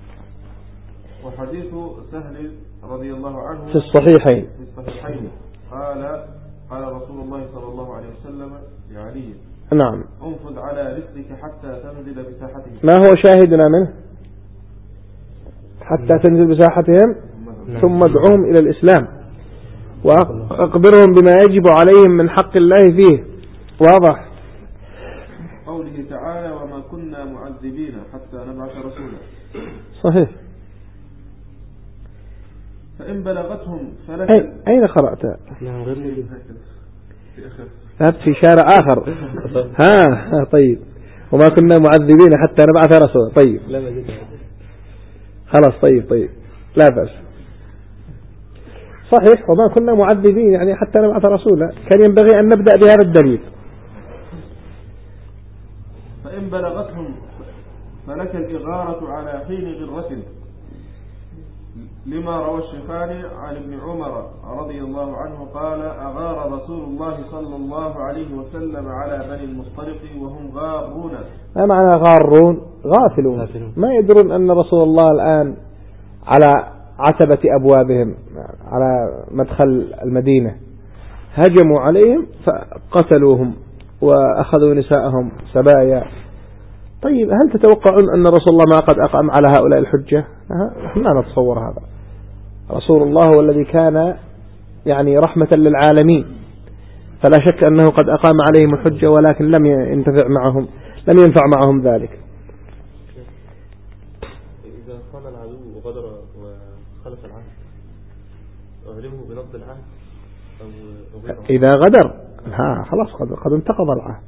B: وحديث سهل رضي الله عنه
A: في الصحيحين
B: قال رسول الله صلى الله عليه وسلم لعلي:
A: نعم،
B: انفذ على رسلك حتى تنزل بساحتهم.
A: ما هو شاهدنا منه؟ حتى تنزل بساحتهم، ثم ادعوهم إلى الإسلام وأخبرهم بما يجب عليهم من حق الله فيه. واضح.
B: قوله تعالى: وما كنا معذبين حتى نبعث رسولا.
A: صحيح.
B: فإن بلغتهم فلك.
A: أين قرأت؟ ذهبت في شارع آخر. طيب. وما كنا معذبين حتى نبعث رسولا. طيب خلاص. طيب لا بأس. صحيح، وما كنا معذبين يعني حتى نبعث رسولا، كان ينبغي أن نبدأ بهذا الدليل.
B: فإن بلغتهم فلك الإغارة على حين غرة، لما روى الشيخاني عن ابن عمر رضي الله عنه قال: أغار رسول الله صلى الله عليه وسلم على بني المصطلق وهم غارون.
A: ما معنى غارون؟ غافلون، ما يدرون أن رسول الله الآن على عتبة أبوابهم، على مدخل المدينة، هجموا عليهم فقتلوهم وأخذوا نساءهم سبايا. طيب هل تتوقعون أن رسول الله ما قد أقام على هؤلاء الحجة؟ نحن لا نتصور هذا. رسول الله هو الذي كان يعني رحمة للعالمين، فلا شك أنه قد أقام عليهم الحجة، ولكن لم ينفع معهم ذلك.
C: إذا خان العدو وغدر وخلف العهد أعلمه بنقض العهد أو
A: إذا غدر خلاص قد انتقض العهد.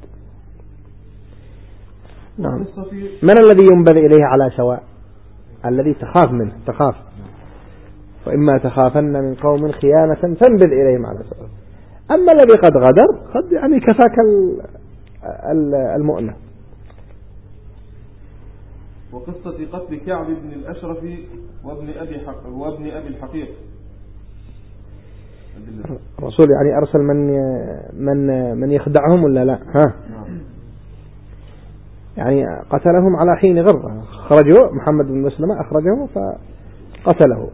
A: نعم. من الذي ينبذ إليه على سواء؟ الذي تخاف منه، تخاف. وإما تخافن من قوم خيانة فانبذ إليهم على سواء. أما الذي قد غدر قد يعني كفاك المؤنة.
B: وقصة قتل كعب بن الأشرف وابن أبي الحقيق
A: الرسول يعني أرسل من يخدعهم ولا لا؟ ها؟ يعني قتلهم على حين غرة، خرجوا محمد بن مسلمة أخرجه فقتله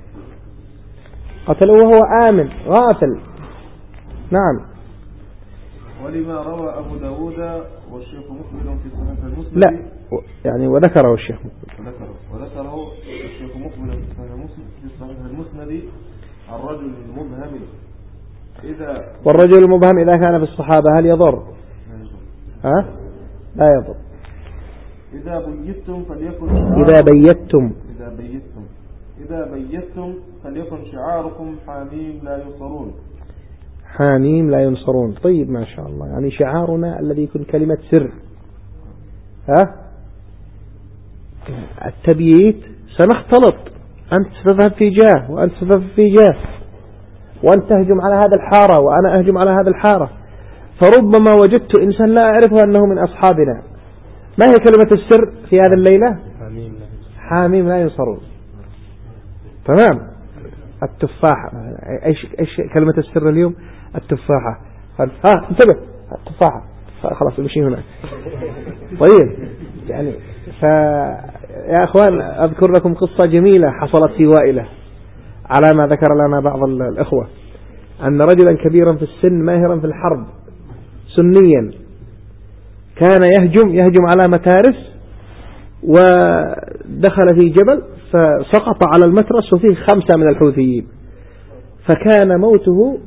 A: وهو آمن غافل. نعم.
B: ولما روى أبو داود والشيخ مقبل في صحيح المسلم،
A: لا يعني وذكره الشيخ
B: وذكره الشيخ مقبل في صحيح المسند الرجل المبهم
A: والرجل المبهم إذا كان في الصحابة هل يضر؟ ها؟ لا يضر.
B: إذا بيتم فليكن شعاركم حاميم لا ينصرون.
A: حاميم لا ينصرون. طيب ما شاء الله، يعني شعارنا الذي يكون كلمة سر. ها؟ التبييت سنختلط، أنت تذهب في جهة وأنت تذهب في جهة، وأنت تهجم على هذا الحارة وأنا أهجم على هذا الحارة، فربما وجدت إنسان لا أعرفه أنه من أصحابنا. ما هي كلمة السر في هذه الليلة؟ حاميم لا ينصرون. تمام. التفاحة، إيش كلمة السر اليوم؟ التفاحة. انتبه، التفاحة خلاص امشي هناك. طيب يعني يا أخوان أذكر لكم قصة جميلة حصلت في وائلة على ما ذكر لنا بعض الأخوة، أن رجلا كبيرا في السن ماهرا في الحرب سنيا كان يهجم على متارس، ودخل في جبل فسقط على المترس وفيه 5 من الحوثيين، فكان موته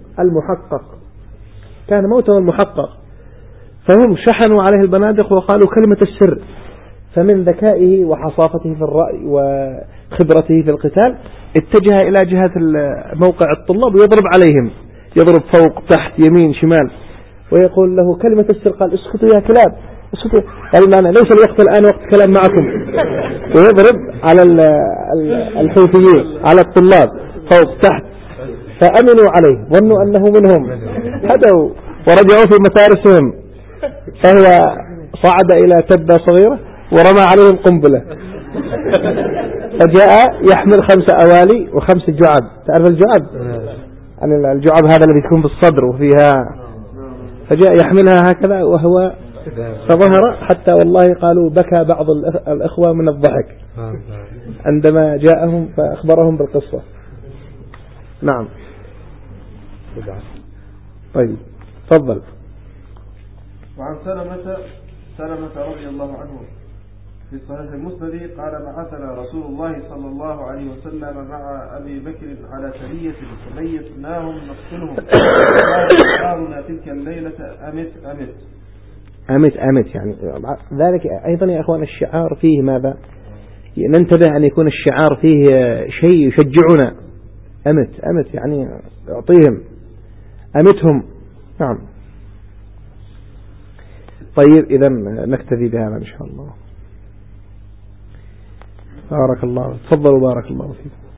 A: المحقق. فهم شحنوا عليه البنادق وقالوا كلمة السر، فمن ذكائه وحصافته في الرأي وخبرته في القتال اتجه إلى جهة موقع الطلاب ويضرب عليهم، يضرب فوق تحت يمين شمال ويقول له كلمة السر. قال اسكتوا يا كلاب اسكتوا، قال أنا ليس الوقت الآن وقت كلام معكم، ويضرب على الحوثيين على الطلاب فوق تحت، فأمنوا عليه ظنوا أنه منهم، هدوا ورجعوا في متارسهم، فهو صعد إلى تبة صغيرة ورمى عليهم قنبلة، فجاء يحمل 5 أوالي و5 جعب. تعرف الجعب؟ يعني الجعب هذا الذي يكون بالصدر وفيها، فجاء يحملها هكذا وهو فظهر حتى والله قالوا بكى بعض الأخوة من الضحك عندما جاءهم فأخبرهم بالقصة. نعم. طيب تفضل.
B: وعن سلمة رضي الله عنه في صحيح المسند قال بعثنا رسول الله صلى الله عليه وسلم مع أبي بكر على سرية فميزناهم نقتلهم، قالوا تلك الليلة
A: أمت يعني ذلك أيضا يا أخوان الشعار فيه ماذا؟ ننتبه أن يكون الشعار فيه شيء يشجعنا. أمت يعني يعطيهم، أمتهم. نعم. طيب إذا نكتفي بهذا إن شاء الله. بارك الله. تفضلوا. بارك الله فيكم.